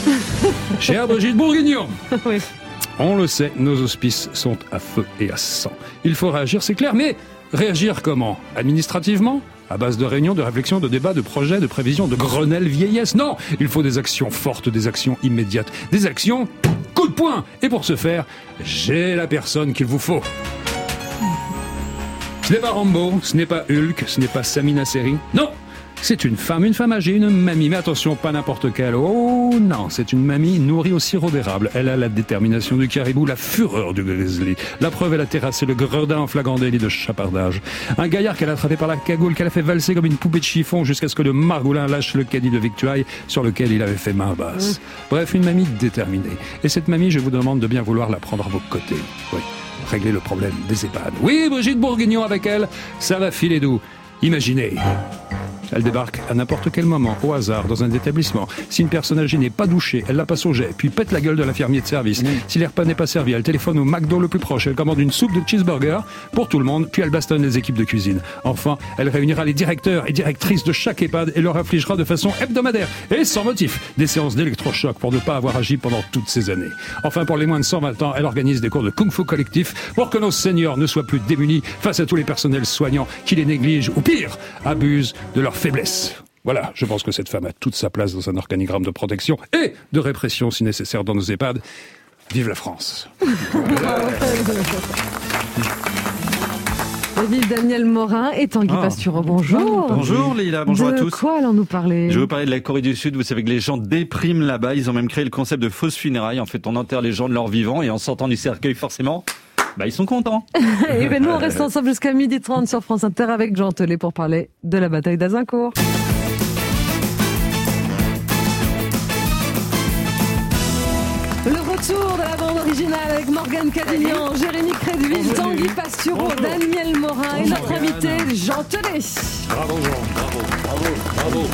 Chère Brigitte Bourguignon, Oui. on le sait, nos hospices sont à feu et à sang. Il faut réagir, c'est clair, mais réagir comment? Administrativement? À base de réunions, de réflexions, de débats, de projets, de prévisions, de Grenelle vieillesse? Non, il faut des actions fortes, des actions immédiates, des actions coup de poing. Et pour ce faire, j'ai la personne qu'il vous faut. Ce n'est pas Rambo, ce n'est pas Hulk, ce n'est pas Samina Seri. Non, C'est une femme, une femme âgée, une mamie, mais attention, pas n'importe quelle. Oh non, c'est une mamie nourrie au sirop d'érable. Elle a la détermination du caribou, la fureur du grizzly. La preuve, elle a terrassé le gredin en flagrant délit de chapardage. Un gaillard qu'elle a attrapé par la cagoule, qu'elle a fait valser comme une poupée de chiffon jusqu'à ce que le margoulin lâche le caddie de victuailles sur lequel il avait fait main basse. Bref, une mamie déterminée. Et cette mamie, je vous demande de bien vouloir la prendre à vos côtés. Oui, régler le problème des EHPAD. Oui, Brigitte Bourguignon avec elle, ça va filer doux. Imaginez, elle débarque à n'importe quel moment, au hasard, dans un établissement. Si une personne âgée n'est pas douchée, elle la passe au jet, puis pète la gueule de l'infirmier de service. Mmh. Si les repas n'est pas servi, elle téléphone au McDo le plus proche, elle commande une soupe de cheeseburger pour tout le monde, puis elle bastonne les équipes de cuisine. Enfin, elle réunira les directeurs et directrices de chaque EHPAD et leur infligera de façon hebdomadaire et sans motif des séances d'électrochoc pour ne pas avoir agi pendant toutes ces années. Enfin, pour les moins de cent vingt ans, elle organise des cours de kung-fu collectif pour que nos seniors ne soient plus démunis face à tous les personnels soignants qui les négligent ou pire, abusent de leur faiblesse. Voilà, je pense que cette femme a toute sa place dans un organigramme de protection et de répression si nécessaire dans nos EHPAD. Vive la France. Vive Daniel Morin et Tanguy oh. Pastureau, bonjour. Bonjour Leïla, bonjour de à tous. De quoi allons-nous parler? Je vais vous parler de la Corée du Sud. Vous savez que les gens dépriment là-bas. Ils ont même créé le concept de fausses funérailles. En fait, on enterre les gens de leur vivant et en sortant du cercueil, forcément, bah, ils sont contents. Et ben nous, on reste ensemble jusqu'à midi trente sur France Inter avec Jean Telet pour parler de la bataille d'Azincourt. Le retour de la bande originale avec Morgane Cadignan, Jérémy Crédville, Tanguy Pastureau, Daniel Morin et notre invité Jean Telet. Bravo Jean, bravo, bravo, bravo.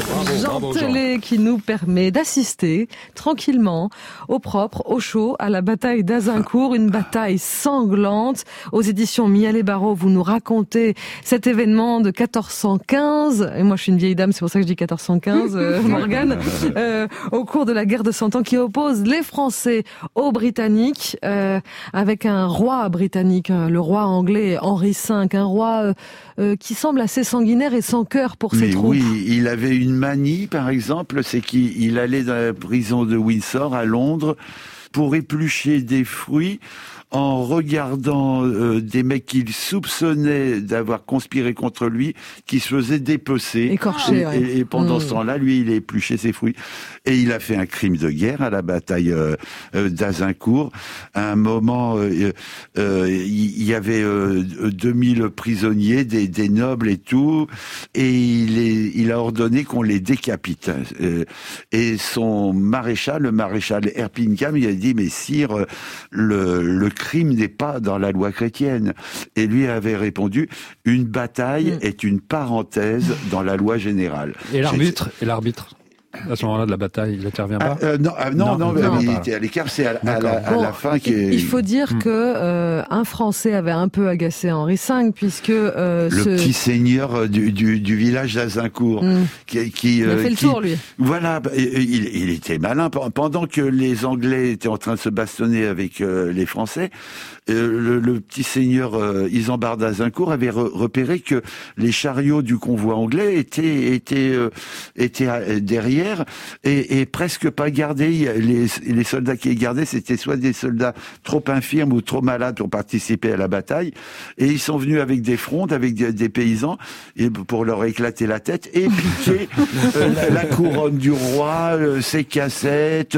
Jean Telet qui nous permet d'assister tranquillement, au propre, au chaud, à la bataille d'Azincourt, une bataille sanglante. Aux éditions Miel et Barreau, vous nous racontez cet événement de quatorze cent quinze, et moi je suis une vieille dame, c'est pour ça que je dis quatorze cent quinze, euh, Morgane, euh, au cours de la guerre de Cent Ans qui oppose les Français aux Britanniques, euh, avec un roi britannique, le roi anglais Henri cinq, un roi euh, euh, qui semble assez sanguinaire et sans cœur pour ses Mais troupes. Oui, il avait une manie, par exemple, c'est qu'il allait dans la prison de Windsor à Londres pour éplucher des fruits en regardant euh, des mecs qu'il soupçonnait d'avoir conspiré contre lui, qui se faisaient dépecer. Écorcher, et, ouais. et, et pendant mmh. ce temps-là, lui, il a épluché ses fruits. Et il a fait un crime de guerre à la bataille euh, euh, d'Azincourt. À un moment, euh, euh, il y avait euh, deux mille prisonniers, des, des nobles et tout, et il, est, il a ordonné qu'on les décapite. Euh, et son maréchal, le maréchal Erpingham, il a dit, mais sire, le, le crime n'est pas dans la loi chrétienne. Et lui avait répondu, une bataille mmh. est une parenthèse dans la loi générale. Et l'arbitre, et l'arbitre à ce moment-là de la bataille, il n'intervient pas. ah, euh, non, ah, non, non, non, non, mais non, il était à l'écart, c'est à, à, la, à bon, la fin qui est... Il faut dire que euh, un Français avait un peu agacé Henri cinq, puisque... Euh, le ce... petit seigneur du, du, du village d'Azincourt. Mm. Qui, qui, il a fait euh, le qui, tour, lui. Voilà, il, il était malin. Pendant que les Anglais étaient en train de se bastonner avec euh, les Français, euh, le, le petit seigneur euh, Isambard d'Azincourt avait re, repéré que les chariots du convoi anglais étaient, étaient, euh, étaient derrière et Et, et presque pas gardés. Les, les soldats qui les gardaient, c'était soit des soldats trop infirmes ou trop malades pour participer à la bataille. Et ils sont venus avec des frondes, avec des, des paysans, et pour leur éclater la tête et piquer euh, la, la couronne du roi, euh, ses cassettes,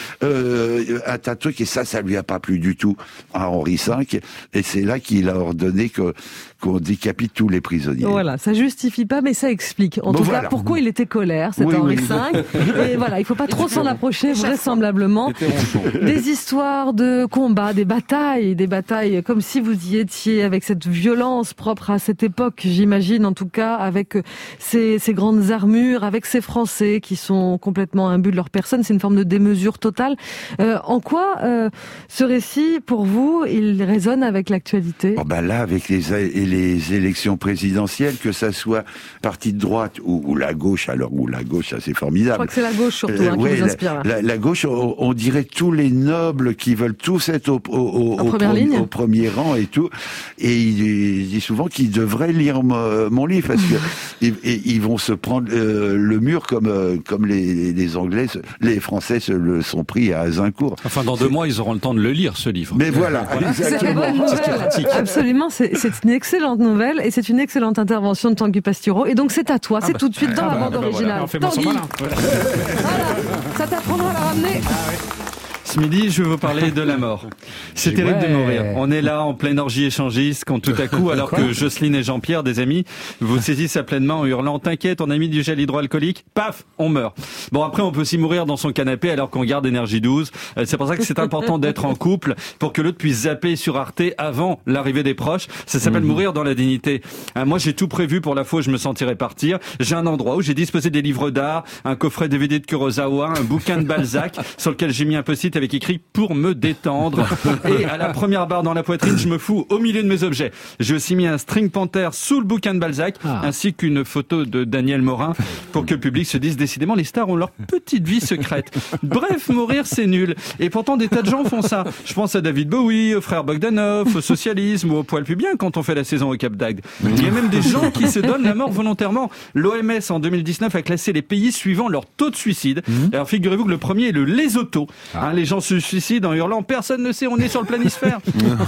euh, un tas de trucs. Et ça, ça lui a pas plu du tout à Henri cinq. Et c'est là qu'il a ordonné que qu'on décapite tous les prisonniers. Voilà, ça justifie pas, mais ça explique. En bon, tout voilà. cas, pourquoi il était colère, cet oui, Henri cinq. Oui. Et voilà, il faut pas trop s'en approcher, vraisemblablement. Des histoires de combats, des batailles, des batailles comme si vous y étiez, avec cette violence propre à cette époque, j'imagine, en tout cas, avec ces, ces grandes armures, avec ces Français qui sont complètement imbus de leur personne. C'est une forme de démesure totale. Euh, en quoi euh, ce récit, pour vous, il résonne avec l'actualité? Oh ben là, avec les, les élections présidentielles, que ça soit parti de droite ou, ou la gauche, alors ou la gauche, ça c'est formidable. Je crois que c'est la gauche surtout euh, hein, ouais, qui vous inspire. Là. La, la gauche, on, on dirait tous les nobles qui veulent tous être au, au, au, au, pro, au premier rang et tout. Et il, il dit souvent qu'ils devraient lire mon, mon livre parce que ils, ils vont se prendre euh, le mur comme euh, comme les, les Anglais, les Français se le sont pris à Azincourt. Enfin, dans deux mois, ils auront le temps de le lire, ce livre. Mais voilà, voilà. exactement. C'est, c'est pratique. Absolument, c'est, c'est une excellente excellente nouvelle et c'est une excellente intervention de Tanguy Pastureau. Et donc c'est à toi, Ah c'est bah, tout de suite dans ah la bah, bande bah, originale. voilà. Fais-moi son Tanguy, malin. Voilà. voilà, ça t'apprendra à la ramener. Ce midi, je vais vous parler de la mort. C'est Ouais. terrible de mourir. On est là en pleine orgie échangiste quand tout à coup, alors que Jocelyne et Jean-Pierre, des amis, vous saisissent à pleine main en hurlant « T'inquiète, on a mis du gel hydroalcoolique », paf, on meurt. Bon, après, on peut aussi mourir dans son canapé alors qu'on garde énergie douze. Euh, C'est pour ça que c'est important d'être en couple pour que l'autre puisse zapper sur Arte avant l'arrivée des proches. Ça s'appelle mmh. mourir dans la dignité. Euh, moi, j'ai tout prévu pour la fois où je me sentirais partir. J'ai un endroit où j'ai disposé des livres d'art, un coffret D V D de Kurosawa, un bouquin de Balzac sur lequel j'ai mis un post-it avec écrit « Pour me détendre ». Et à la première barre dans la poitrine, je me fous au milieu de mes objets. J'ai aussi mis un string panther sous le bouquin de Balzac, ah. ainsi qu'une photo de Daniel Morin, pour que le public se dise décidément les stars ont leur petite vie secrète. Bref, mourir c'est nul. Et pourtant des tas de gens font ça. Je pense à David Bowie, au frère Bogdanov, au socialisme ou au poil pubien quand on fait la saison au Cap d'Agde. Il y a même des gens qui se donnent la mort volontairement. L'O M S en deux mille dix-neuf a classé les pays suivant leur taux de suicide. Alors figurez-vous que le premier est le Lesotho. Hein, les gens se suicident en hurlant personne ne sait, on est sur le planisphère.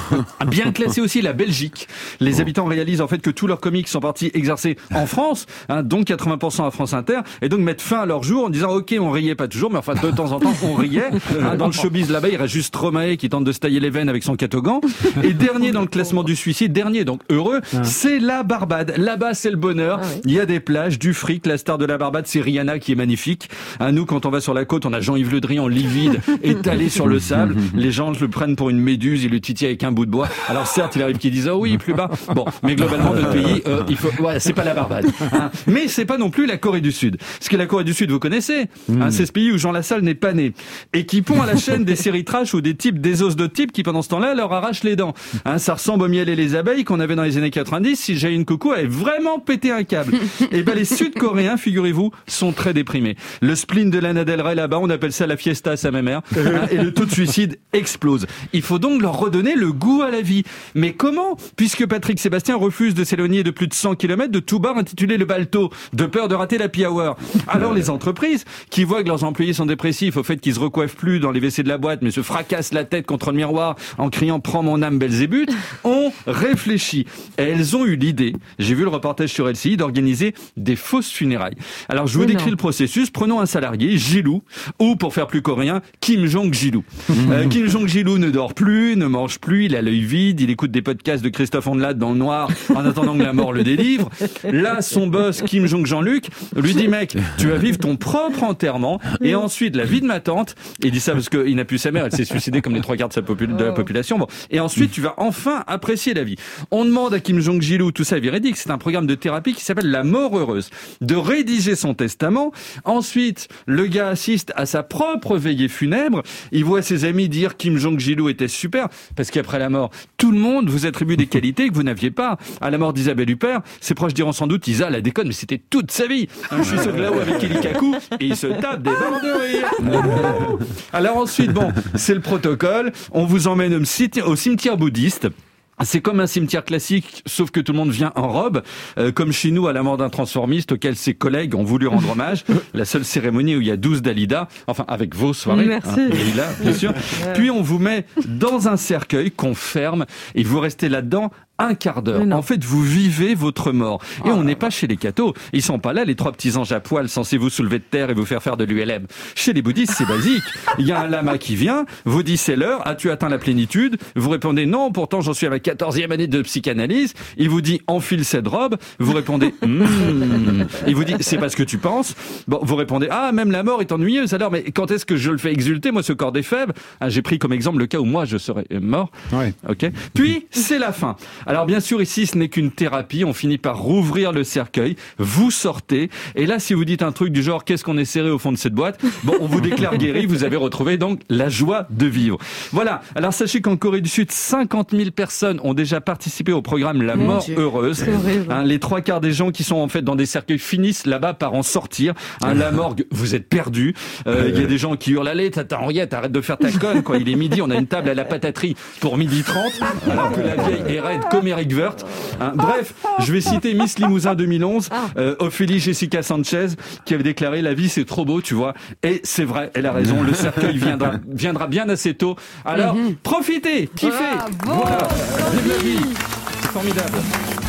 Bien classé aussi la Belgique. Les habitants réalisent en fait que tous leurs comiques sont partis exercer en France, hein, donc quatre-vingts pour cent à France Inter, et donc mettre fin à leur jour en disant ok, on riait pas toujours, mais enfin de temps en temps on riait. Hein, dans le showbiz là-bas, il reste juste Stromae qui tente de se tailler les veines avec son catogan. Et dernier dans le classement du suicide, dernier donc heureux, c'est la Barbade. Là-bas c'est le bonheur. Il y a des plages, du fric. La star de la Barbade c'est Rihanna qui est magnifique. Hein, nous quand on va sur la côte, on a Jean-Yves Le Drian livide, étalé sur le sable. Les gens le prennent pour une méduse, ils le titillent avec un bout de bois. Alors certes, il arrive qu'ils disent oh oui, plus bas. Bon, mais globalement notre pays, euh, il faut, ouais, c'est pas la Barbade. Hein. Mais c'est pas non plus la Corée du Sud. Parce que la Corée du Sud, vous connaissez, mmh. hein, c'est ce pays où Jean Lassalle n'est pas né et qui pond à la chaîne des séries trash ou des types, des os de types qui pendant ce temps-là leur arrachent les dents. Hein, ça ressemble au miel et les abeilles qu'on avait dans les années quatre-vingt-dix. Si j'ai une coucou, avait vraiment pété un câble. Et ben les Sud-Coréens, figurez-vous, sont très déprimés. Le spleen de Lana Del Rey là-bas, on appelle ça la fiesta à sa mère. Hein, et le taux de suicide explose. Il faut donc leur redonner le goût à la vie. Mais comment ? Puisque Patrick Sébastien refuse de s'éloigner de plus de cent kilomètres de tout bar intitulé le Balto, de peur de rater la happy hour. Alors les entreprises, qui voient que leurs employés sont dépressifs au fait qu'ils se recoiffent plus dans les W C de la boîte, mais se fracassent la tête contre le miroir en criant « Prends mon âme Belzébuth », ont réfléchi. Et elles ont eu l'idée, j'ai vu le reportage sur L C I, d'organiser des fausses funérailles. Alors je vous Mais décris non. le processus. Prenons un salarié, Gilou, ou pour faire plus coréen, Kim Jong-Gilou. Euh, Kim Jong-Gilou ne dort plus, ne mange plus, il a l'œil vide, il écoute des podcasts de Christophe Ondelat dans le noir en attendant que la mort le délivre. Là, son boss, Kim Jong-Jean-Luc, lui dit mec, tu vas vivre ton propre enterrement et ensuite la vie de ma tante. Il dit ça parce qu'il n'a plus sa mère, elle s'est suicidée comme les trois quarts de, sa popul- de la population. Bon. Et ensuite, tu vas enfin apprécier la vie. On demande à Kim Jong-Gilou, tout ça est véridique, c'est un programme de thérapie qui s'appelle La Mort Heureuse, de rédiger son testament. Ensuite, le gars assiste à sa propre veillée funèbre. Il voit ses amis dire Kim Jong-Gilou était super, parce qu'après la mort, tout le monde vous attribue des qualités que vous n'aviez pas. À la mort d'Isabelle Huppert, ses proches diront sans doute Isa la déconne, mais c'était toute sa vie. Hein, je suis sur là-haut avec Kelly Kakou et il se tape des barres de rire. Alors ensuite, bon, c'est le protocole. On vous emmène au cimetière, au cimetière bouddhiste. C'est comme un cimetière classique, sauf que tout le monde vient en robe, euh, comme chez nous à la mort d'un transformiste auquel ses collègues ont voulu rendre hommage. La seule cérémonie où il y a douze Dalida, enfin avec vos soirées, Merci. hein, Dalida, bien sûr. Puis on vous met dans un cercueil qu'on ferme et vous restez là-dedans un quart d'heure. En fait, vous vivez votre mort. Et on n'est pas chez les cathos. Ils sont pas là, les trois petits anges à poil censés vous soulever de terre et vous faire faire de l'U L M. Chez les bouddhistes, c'est basique. Il y a un lama qui vient, vous dit c'est l'heure, as-tu atteint la plénitude? Vous répondez non, pourtant j'en suis à ma quatorzième année de psychanalyse. Il vous dit enfile cette robe. Vous répondez hmm. Il vous dit c'est pas ce que tu penses. Bon, vous répondez ah, même la mort est ennuyeuse. Alors, mais quand est-ce que je le fais exulter, moi, ce corps des faibles? Ah, j'ai pris comme exemple le cas où moi je serais mort. Ouais. Ok. Puis, c'est la fin. Alors bien sûr, ici, ce n'est qu'une thérapie. On finit par rouvrir le cercueil. Vous sortez. Et là, si vous dites un truc du genre, qu'est-ce qu'on est serré au fond de cette boîte? Bon, on vous déclare guéri. Vous avez retrouvé donc la joie de vivre. Voilà. Alors, sachez qu'en Corée du Sud, cinquante mille personnes ont déjà participé au programme La Mort Heureuse. Hein, les trois quarts des gens qui sont en fait dans des cercueils finissent là-bas par en sortir. Hein, la morgue, vous êtes perdus. Il euh, y a des gens qui hurlent, allez, tata Henriette, arrête de faire ta conne, quoi. Il est midi, on a une table à la pataterie pour midi trente, alors que la vieille est raide comme Eric Woerth. Hein, bref, je vais citer Miss Limousin deux mille onze, euh, Ophélie Jessica Sanchez, qui avait déclaré la vie c'est trop beau, tu vois. Et c'est vrai, elle a raison, le cercueil viendra, viendra bien assez tôt. Alors, mm-hmm. profitez, kiffez. Ah, bon, voilà, vive la vie, c'est formidable.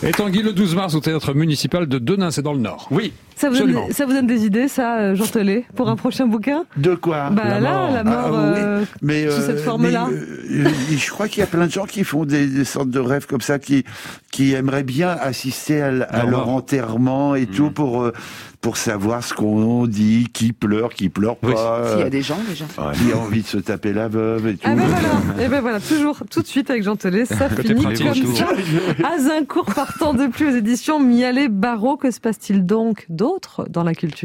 Et Tanguy, le douze mars, au théâtre municipal de Denain, c'est dans le Nord. Oui. Ça vous, donne, ça vous donne des idées, ça, Jean Telet, pour un prochain bouquin? De quoi? Bah la là, mort. la mort, ah, oui. euh, mais, sous euh, cette forme-là. Mais, euh, je crois qu'il y a plein de gens qui font des, des sortes de rêves comme ça, qui, qui aimeraient bien assister à, à leur enterrement et mmh. tout pour... Euh, pour savoir ce qu'on dit, qui pleure, qui pleure pas. Oui. S'il y a des gens, déjà. Qui a envie de se taper la veuve et tout. Ah ben voilà, et ben voilà, toujours, tout de suite avec Jean Telet, ça finit comme ça. Azincourt partant de plus aux éditions Mialet Barreau. Que se passe-t-il donc d'autre dans la culture ?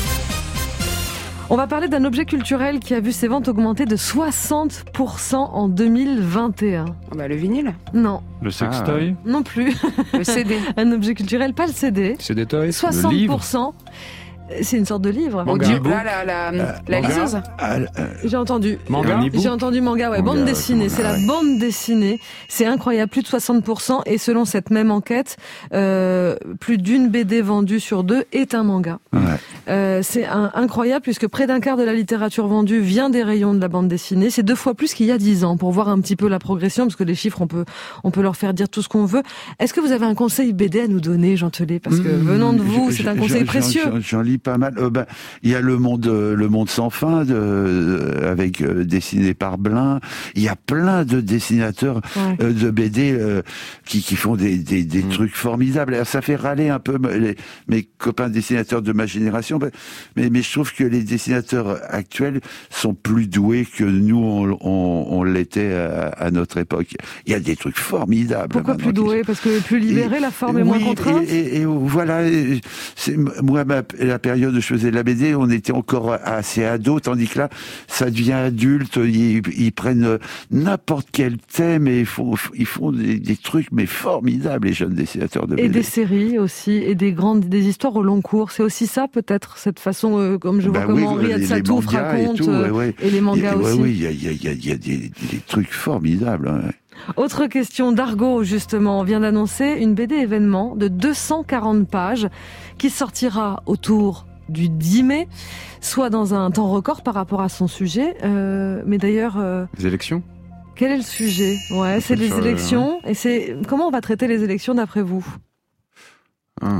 On va parler d'un objet culturel qui a vu ses ventes augmenter de soixante pour cent en deux mille vingt et un. Oh bah, le vinyle ? Non. Le sextoy ? Non plus. Le C D ? Un objet culturel, pas le C D. C D toy ? soixante pour cent. C'est une sorte de livre. Manga. La, la, la, euh, la liseuse. Euh, J'ai entendu. Manga. J'ai entendu manga, ouais. Manga, bande dessinée. C'est la bande dessinée. C'est incroyable. Plus de soixante pour cent. Et selon cette même enquête, euh, plus d'une B D vendue sur deux est un manga. Ouais. Euh, c'est un, incroyable puisque près d'un quart de la littérature vendue vient des rayons de la bande dessinée. C'est deux fois plus qu'il y a dix ans pour voir un petit peu la progression parce que les chiffres, on peut, on peut leur faire dire tout ce qu'on veut. Est-ce que vous avez un conseil B D à nous donner, Jean Telet? Parce que mmh, venant de vous, c'est un conseil précieux. J'en lis pas mal. Euh, ben, il y a le monde, le monde sans fin, de, euh, avec euh, dessiné par Blin. Il y a plein de dessinateurs ouais. euh, de B D euh, qui, qui font des, des, des mmh. trucs formidables. Alors, ça fait râler un peu les, mes copains dessinateurs de ma génération, mais, mais je trouve que les dessinateurs actuels sont plus doués que nous on, on, on l'était à, à notre époque. Il y a des trucs formidables. Pourquoi plus doués? Parce que plus libéré, et, la forme est oui, moins contrainte. Et, et, et voilà. C'est, moi, ma, la période où je faisais la B D, on était encore assez ado, tandis que là, ça devient adulte. Ils, ils prennent n'importe quel thème et ils font, ils font des, des trucs mais formidables, les jeunes dessinateurs de B D. Et des séries aussi, et des grandes, des histoires au long cours. C'est aussi ça, peut-être, cette façon, euh, comme je vois bah comment oui, Riyad Sattouf raconte, et, tout, ouais, ouais. et les mangas et, aussi. Oui, il y a, y, a, y, a, y a des, des trucs formidables. Hein. Autre question d'Argo, justement. On vient d'annoncer une B D événement de deux cent quarante pages qui sortira autour du dix mai, soit dans un temps record par rapport à son sujet. Euh, mais d'ailleurs... Euh, les élections ? Quel est le sujet ? Ouais, c'est les élections. Le... Et c'est comment on va traiter les élections d'après vous ? ah.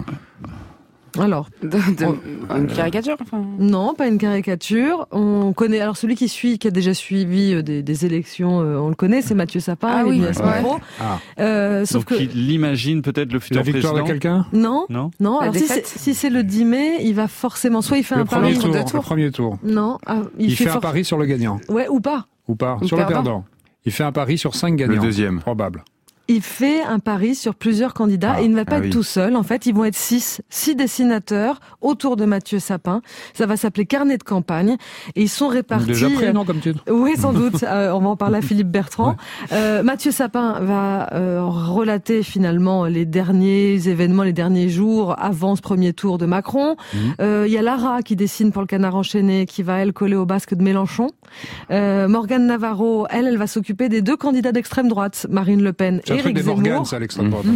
Alors, de, de, on... une caricature enfin... Non, pas une caricature. On connaît. Alors celui qui suit, qui a déjà suivi des, des élections, euh, on le connaît, c'est Mathieu Sapin. Ah oui. Ouais. Ah. Euh, sauf Donc que il imagine peut-être le futur la victoire président. de quelqu'un ? Non, non. Non. Alors si c'est, si c'est le dix mai, il va forcément soit il fait le un pari tour, sur deux tours. Le premier tour. Non, ah, il, il fait, fait for... un pari sur le gagnant. Ouais, ou pas. Ou pas. Ou sur perdant. le perdant. Il fait un pari sur cinq gagnants. Le deuxième. Probable. Il fait un pari sur plusieurs candidats ah, et il ne va pas ah être oui. tout seul. En fait, ils vont être six, six dessinateurs autour de Mathieu Sapin. Ça va s'appeler Carnet de campagne et ils sont répartis. Déjà pris, non, comme titre ? Oui, sans doute. euh, on va en parler à Philippe Bertrand. Ouais. Euh, Mathieu Sapin va euh, relater finalement les derniers événements, les derniers jours avant ce premier tour de Macron. Il mmh. euh, y a Lara qui dessine pour le Canard enchaîné, qui va elle coller au basque de Mélenchon. Euh, Morgane Navarro, elle, elle va s'occuper des deux candidats d'extrême droite, Marine Le Pen. C'est un truc des Morganes, ça, l'extrême droite.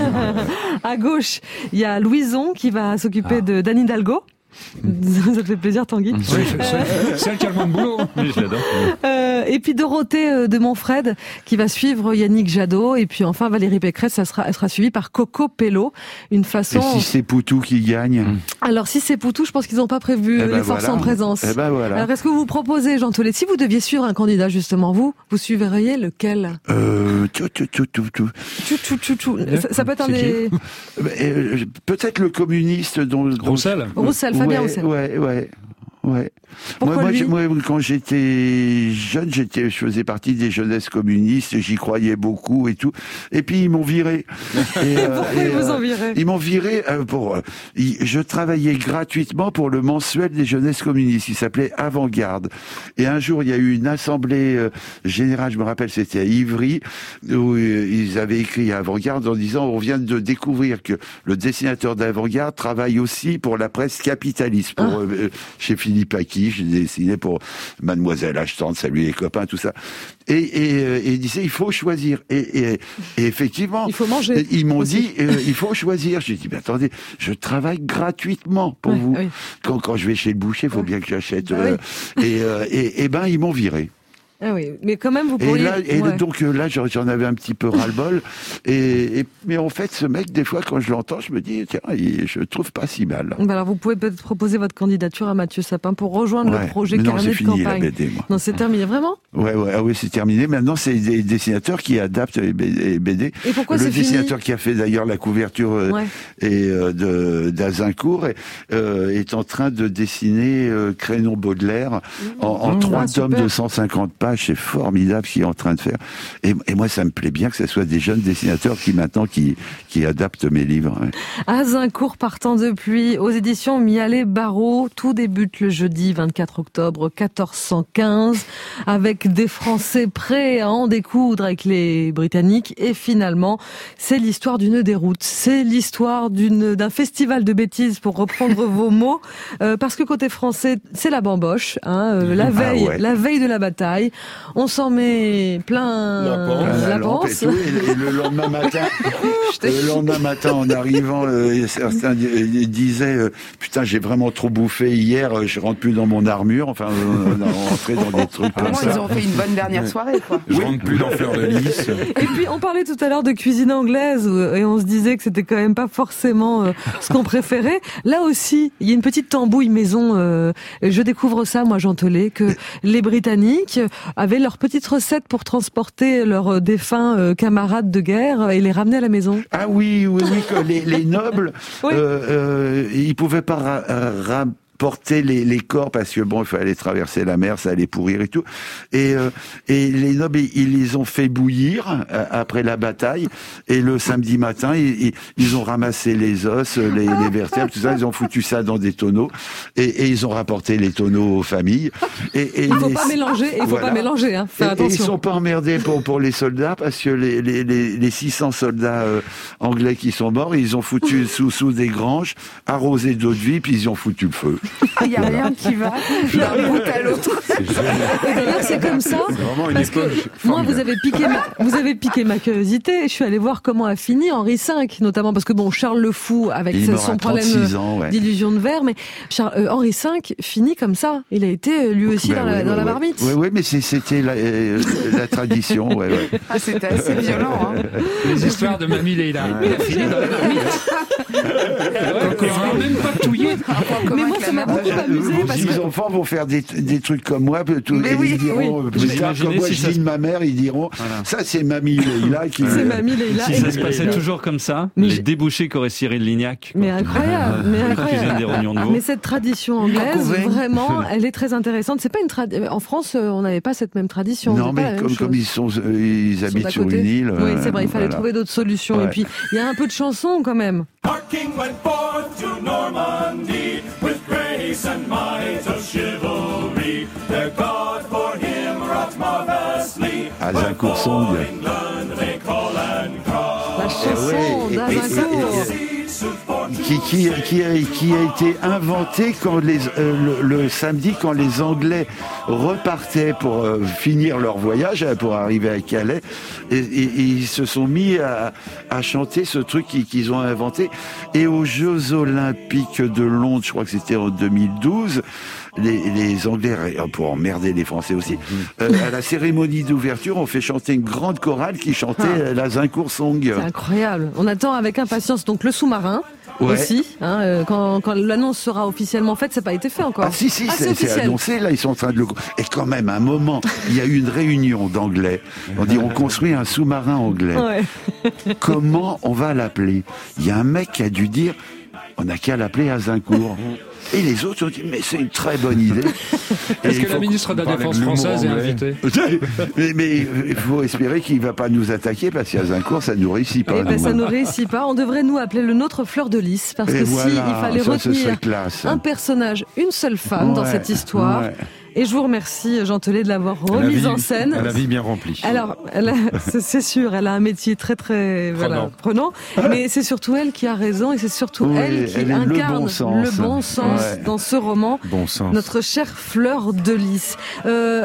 À gauche, il y a Louison qui va s'occuper ah. de d'Anne Hidalgo. Ça te fait plaisir, Tanguy. Oui, c'est celle qui a le moins de boulot. Oui, je l'adore. Euh, et puis Dorothée de Montfred qui va suivre Yannick Jadot. Et puis enfin Valérie Pécresse, ça sera, elle sera suivie par Coco Pello. Une façon. Et si c'est Poutou qui gagne ? Alors si c'est Poutou, je pense qu'ils n'ont pas prévu eh ben les forces voilà. en présence. Eh ben voilà. Alors est-ce que vous proposez, Jean Telet, si vous deviez suivre un candidat justement, vous, vous suivriez lequel ? Euh, tout, tout, tout, tout, tout. Tout, tout, tout, tout. Ça, ça peut être un des. Euh, peut-être le communiste dont. Roussel. Roussel. Fabien ouais, Roussel. Ouais, ouais, ouais. Pourquoi moi, lui moi, moi, quand j'étais jeune, j'étais, je faisais partie des jeunesses communistes, j'y croyais beaucoup et tout. Et puis ils m'ont viré. Et, euh, Pourquoi et, ils vous ont viré ? Ils m'ont viré euh, pour. Euh, je travaillais gratuitement pour le mensuel des jeunesses communistes, qui s'appelait Avant-Garde. Et un jour, il y a eu une assemblée euh, générale, je me rappelle, c'était à Ivry, où euh, ils avaient écrit à Avant-Garde en disant on vient de découvrir que le dessinateur d'Avant-Garde travaille aussi pour la presse capitaliste, pour ah. euh, chez Philippe Aki. J'ai dessiné pour Mademoiselle Ashton, salut les copains, tout ça. Et, et, et il disait, il faut choisir. Et, et, et effectivement, il faut manger. Ils m'ont aussi. dit, euh, il faut choisir. J'ai dit, mais attendez, je travaille gratuitement pour ouais, vous. Oui. Quand, quand je vais chez le boucher, il faut ouais. bien que j'achète. Bah euh, oui. et, euh, et, et ben, ils m'ont viré. Ah oui, mais quand même, vous Et pourriez... là, et ouais. donc euh, là, j'en j'en avais un petit peu ras-le-bol. Et, et, mais en fait, ce mec, des fois, quand je l'entends, je me dis, tiens, il, je le trouve pas si mal. Bah alors, vous pouvez peut-être proposer votre candidature à Mathieu Sapin pour rejoindre Ouais, le projet mais non, Carnet c'est de fini, la campagne. B D, moi. Non, c'est terminé, vraiment? Ouais, ouais, ah oui, c'est terminé. Maintenant, c'est des dessinateurs qui adaptent les B D. Et pourquoi Le c'est fini? dessinateur qui a fait d'ailleurs la couverture euh, Ouais. et, euh, de d'Azincourt est, euh, est en train de dessiner euh, Crénon Baudelaire en, en Mmh, trois ah, tomes super. de cent cinquante pages. C'est formidable ce qu'il est en train de faire. Et, et moi, ça me plaît bien que ce soit des jeunes dessinateurs qui maintenant qui qui adaptent mes livres. Ouais. Azincourt partant de pluie aux éditions Mialet Barreau. Tout débute le jeudi vingt-quatre octobre quatorze cent quinze avec des Français prêts à en découdre avec les Britanniques. Et finalement, c'est l'histoire d'une déroute. C'est l'histoire d'une d'un festival de bêtises, pour reprendre vos mots. Euh, parce que côté français, c'est la bamboche. Hein, euh, la Ah veille, ouais. la veille de la bataille. On s'en met plein La la, panse. La lampe et panse. tout, et, et le lendemain matin, le lendemain matin, en arrivant, euh, certains di- disaient euh, putain, j'ai vraiment trop bouffé hier, euh, je rentre plus dans mon armure. Enfin, euh, on est rentré dans des trucs Au comme moins, ça. ils ont fait une bonne dernière soirée, quoi. Je rentre plus dans Fleur de Lys. Et puis on parlait tout à l'heure de cuisine anglaise euh, et on se disait que c'était quand même pas forcément euh, ce qu'on préférait. Là aussi, il y a une petite tambouille maison. Euh, je découvre ça, moi, Jean Thollet, que les Britanniques avaient leur petite recette pour transporter leurs euh, défunts euh, camarades de guerre et les ramener à la maison. Ah oui, oui, oui, que les, les nobles, Oui. euh, euh, ils pouvaient pas ra- euh, rapporter les, les corps parce que bon, il fallait traverser la mer, ça allait pourrir et tout. Et, euh, et les nobles, ils, ils les ont fait bouillir euh, après la bataille. Et le samedi matin, ils, ils, ils ont ramassé les os, les, les vertèbres, tout ça. Ils ont foutu ça dans des tonneaux et, et ils ont rapporté les tonneaux aux familles. Et, et Il faut les- pas mélanger, il faut Voilà. pas mélanger, hein. Faire Et, et ils attention. sont pas emmerdés pour, pour les soldats parce que les, les, les, les six cents soldats euh, anglais qui sont morts, ils ont foutu sous, sous des granges, arrosé d'eau de vie, puis ils ont foutu le feu. Il n'y a rien qui va d'un bout à l'autre. Et d'ailleurs, c'est comme ça. vraiment une Parce que époque moi, formidable. vous avez piqué ma, vous avez piqué ma curiosité. Je suis allée voir comment a fini Henri cinq, notamment parce que bon, Charles le Fou, avec Il est mort son à problème trente-six ans, ouais. d'illusion de verre, mais Charles, euh, Henri cinq finit comme ça. Il a été euh, lui aussi Ben dans, la, ouais, dans ouais, la ouais. marmite. Oui, oui, mais c'est- c'était la, euh, la tradition. Ouais, ouais. Ah, c'était assez violent, hein. Les histoires de Mamie Leila. Il a fini dans la marmite. On n'a même pas touillé. Mais moi, ça m'a beaucoup amusé Vos parce six que enfants vont faire des, des trucs comme moi. Tout, Mais et oui, ils diront, oui. plus Vous tard, imaginez comme moi si je ça dis se- de ma mère, ils diront, Voilà. ça c'est Mamie Leila qui... c'est Mamie Leila. Si Et- ça se passait toujours comme ça, Mais les j'ai- débouchés qu'aurait Cyril Lignac. Mais incroyable, mais Le cuisine des incroyable. rognons de veau. Mais cette tradition anglaise, Couvé. vraiment, elle est très intéressante. C'est pas une trad... En France, euh, on n'avait pas cette même tradition. Non, c'est pas la mais même comme, chose. comme ils, sont, euh, ils Ils sont habitent d'à sur côté. une île... Oui, euh, c'est vrai, il fallait voilà. trouver d'autres solutions. Et Ouais. puis, il y a un peu de chanson quand même. Our king went forth to Normandy with grace and might of chivalry. Their God for him wrought marvelously. Azincourt Song. England they call and cry. La chanson ouais, et- d'Azincourt. Qui, qui, qui, a, qui a été inventé quand les, euh, le, le samedi quand les Anglais repartaient pour euh, finir leur voyage, euh, pour arriver à Calais, et, et- et ils se sont mis à, à chanter ce truc qu'ils qu'ils ont inventé. Et aux Jeux Olympiques de Londres, je crois que c'était en deux mille douze, les, les Anglais, pour emmerder les Français aussi, euh, à la cérémonie d'ouverture, on fait chanter une grande chorale qui chantait euh, l'Azincourt Song. C'est incroyable. On attend avec impatience donc le sous-marin. Ouais. Aussi, hein, euh, quand, quand l'annonce sera officiellement faite, ça n'a pas été fait encore. Ah si, si, Ah, c'est c'est officiel. annoncé, là, ils sont en train de le... Et quand même, à un moment, il y a eu une réunion d'anglais. On dit, on construit un sous-marin anglais. Ouais. Comment on va l'appeler? Il y a un mec qui a dû dire, on n'a qu'à l'appeler Azincourt. Et les autres ont dit, mais c'est une très bonne idée. Est-ce Et que il la faut- ministre de la parler de Défense l'humour française est anglais. invitée? mais, mais il faut espérer qu'il ne va pas nous attaquer parce qu'Azincourt, ça ne nous réussit pas. Eh ben, nous. ça ne réussit pas. On devrait nous appeler le nôtre Fleur de Lys parce Et que voilà, si il fallait ça, ce retenir serait classe. un personnage, une seule femme dans Ouais, cette histoire. ouais. Et je vous remercie, Jean Thollet, de l'avoir La remise vie- en scène. La vie bien remplie. Alors, elle a- c'est c'est sûr, elle a un métier très très voilà, prenant, mais c'est surtout elle qui a raison et c'est surtout Oui, elle qui elle est le incarne bon sens. le bon sens Ouais. dans ce roman. Bon sens. Notre chère Fleur de Lys. Euh,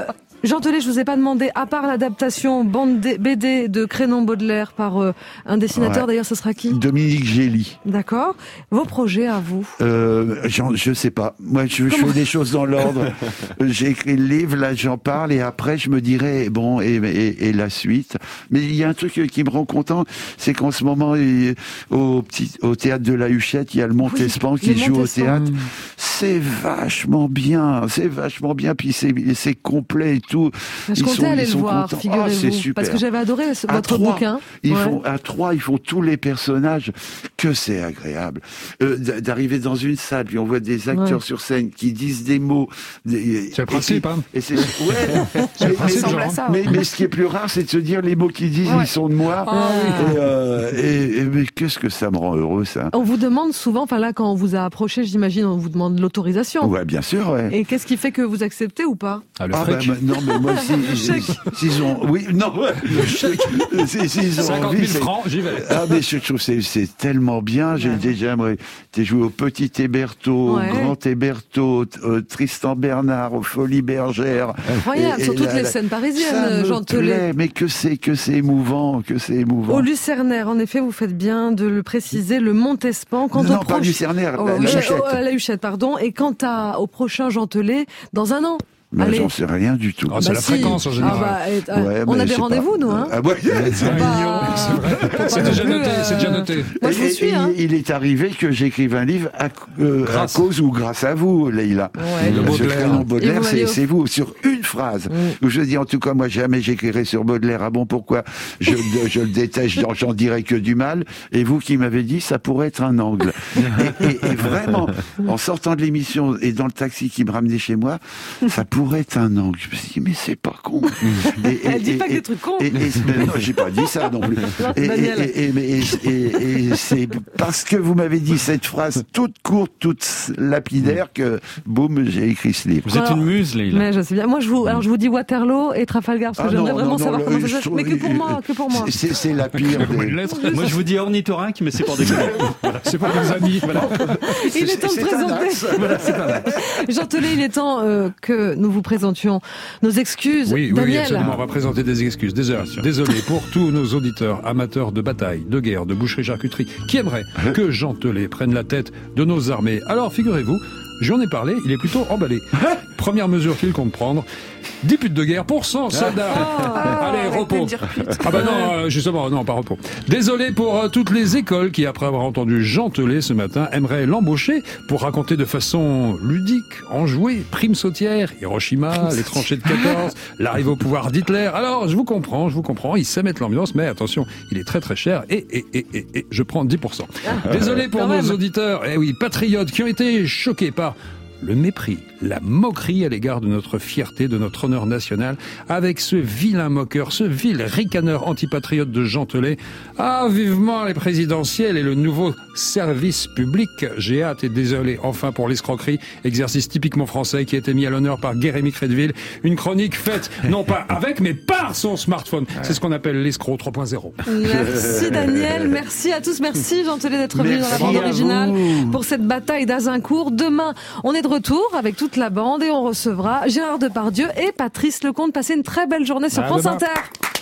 Jean Telet, je vous ai pas demandé, à part l'adaptation bande B D de Crénon Baudelaire par euh, un dessinateur, Ouais. d'ailleurs, ce sera qui? Dominique Gély. D'accord. Vos projets à vous? Euh, j'en- je sais pas. Moi, je, je fais des choses dans l'ordre. Euh, J'ai écrit le livre, là, j'en parle, et après, je me dirai, bon, et, et, et la suite. Mais il y a un truc qui me rend content, c'est qu'en ce moment, il- au petit, au théâtre de la Huchette, il y a le Montespan qui le joue Montespan. au théâtre. C'est vachement bien, c'est vachement bien, puis c'est, c'est complet et tout. Je Ils comptais sont- aller ils le sont voir, contents. figurez-vous. Ah, c'est super. Parce que j'avais adoré ce- À votre trois, bouquin. Ils Ouais. font, à trois, ils font tous les personnages, que c'est agréable. Euh, d- d'arriver dans une salle, puis on voit des acteurs Ouais. sur scène qui disent des mots. des- C'est le principe, et, hein. et c'est, ouais, C'est le mais, principe, mais- genre. à ça, mais, ouais. mais ce qui est plus rare, c'est de se dire les mots qu'ils disent, Ouais. ils sont de moi. Ah oui. Et, euh, et, et- mais qu'est-ce que ça me rend heureux, ça. On vous demande souvent, enfin là, quand on vous a approché, j'imagine, on vous demande l'autorisation. Ouais, bien sûr, ouais. Et qu'est-ce qui fait que vous acceptez ou pas? Ah, le Ah bah, fric. bah, non, mais moi, si- Chèque. s'ils ont, oui, non, le chèque. Si- s'ils ont cinquante envie, mille c'est- francs, j'y vais. Ah, mais je trouve que c'est, c'est tellement bien. J'ai déjà, moi, j'ai joué au Petit Héberto, Ouais. au Grand Héberto, euh, Tristan Bernard, aux Folies Bergères. Incroyable, Et- sur et toutes la- les la- scènes Ça parisiennes, me Jean Telet. plaît, mais que c'est, que c'est émouvant, que c'est émouvant. Au Lucernaire, en effet, vous faites bien de le préciser, le Montespan. Quant non, au pas proche- Lucernaire, Oh, la, la oui, Huchette. oh, la Huchette, pardon. Et quant à, au prochain Jean Telet, dans un an. Mais Allez. j'en sais rien du tout. Ah, c'est la si. fréquence en général. Ah bah, et, euh, Ouais, on mais a des c'est rendez-vous, pas- nous, hein. Ah ouais, c'est Bah, C'est vrai. C'est déjà noté, c'est déjà noté. Moi, je vous Et- suis, et hein. il, il est arrivé que j'écrive un livre à, euh, à Grâce. cause ou grâce à vous, Leïla. Ouais. Le Ce Baudelaire. Crénon Et Baudelaire, vous c'est, m'avez c'est vous, sur une phrase. Mm. Où je dis, en tout cas, moi, jamais j'écrirai sur Baudelaire. Ah bon, pourquoi? Je, je le déteste, j'en, j'en dirai que du mal. Et vous qui m'avez dit, ça pourrait être un angle. et, et- et vraiment, en sortant de l'émission et dans le taxi qui me ramenait chez moi, ça pourrait être un angle. Je me suis dit, mais c'est pas con. Et, et- Elle dit et- pas que et- des trucs cons. Et, et- mais non, j'ai pas dit ça non plus. Et, Daniel. et- et- mais- et- et- et c'est parce que vous m'avez dit cette phrase toute courte, toute lapidaire que, boum, j'ai écrit ce livre. Vous êtes Alors, une muse, Leïla. Mais je sais bien. Moi, je vous, alors, je vous dis Waterloo et Trafalgar, parce que Ah j'aimerais non, vraiment non, savoir non, comment je ça se fait. trouve- Mais que pour moi, que pour moi. C'est, c'est la pire. des- Une lettre. Moi, je vous dis ornithorynque, mais c'est pour des Voilà. C'est pour des amis. Voilà. Il est temps de c'est un présenter. axe. Voilà, c'est pas mal. Jean Telet, il est temps euh, que nous vous présentions nos excuses. Oui, oui, oui, Daniel. absolument. On va présenter des excuses. Désolé, désolé pour tous nos auditeurs amateurs de bataille, de guerre, de boucherie-charcuterie, qui aimeraient que Jean Telet prenne la tête de nos armées. Alors, figurez-vous, j'en ai parlé, il est plutôt emballé. Première mesure qu'il compte prendre, dix putes de guerre pour cent soldats. Allez, arrêtez repos. de dire pute. Ah bah non, euh, justement, non, pas repos. Désolé pour euh, toutes les écoles qui, après avoir entendu Jean Telet ce matin, aimeraient l'embaucher pour raconter de façon ludique, enjouée, prime sautière, Hiroshima, les tranchées de quatorze, l'arrivée au pouvoir d'Hitler. Alors, je vous comprends, je vous comprends, il sait mettre l'ambiance, mais attention, il est très très cher et, et, et, et, et je prends dix pour cent. Désolé pour Quand nos même. auditeurs, eh oui, patriotes qui ont été choqués par le mépris, la moquerie à l'égard de notre fierté, de notre honneur national, avec ce vilain moqueur, ce vil ricaneur antipatriote de Jean Telet. Ah, vivement les présidentielles et le nouveau service public. J'ai hâte et désolé, enfin, pour l'escroquerie, exercice typiquement français qui a été mis à l'honneur par Guérémy Crédville. Une chronique faite, non pas avec, mais par son smartphone. C'est ce qu'on appelle l'escroc trois point zéro. Merci Daniel, merci à tous, merci Jean Telet d'être venu dans la Merci bande à originale vous. pour cette bataille d'Azincourt. Demain, on est de retour avec toute la bande et on recevra Gérard Depardieu et Patrice Lecomte. Passez une très belle journée sur À France demain. Inter.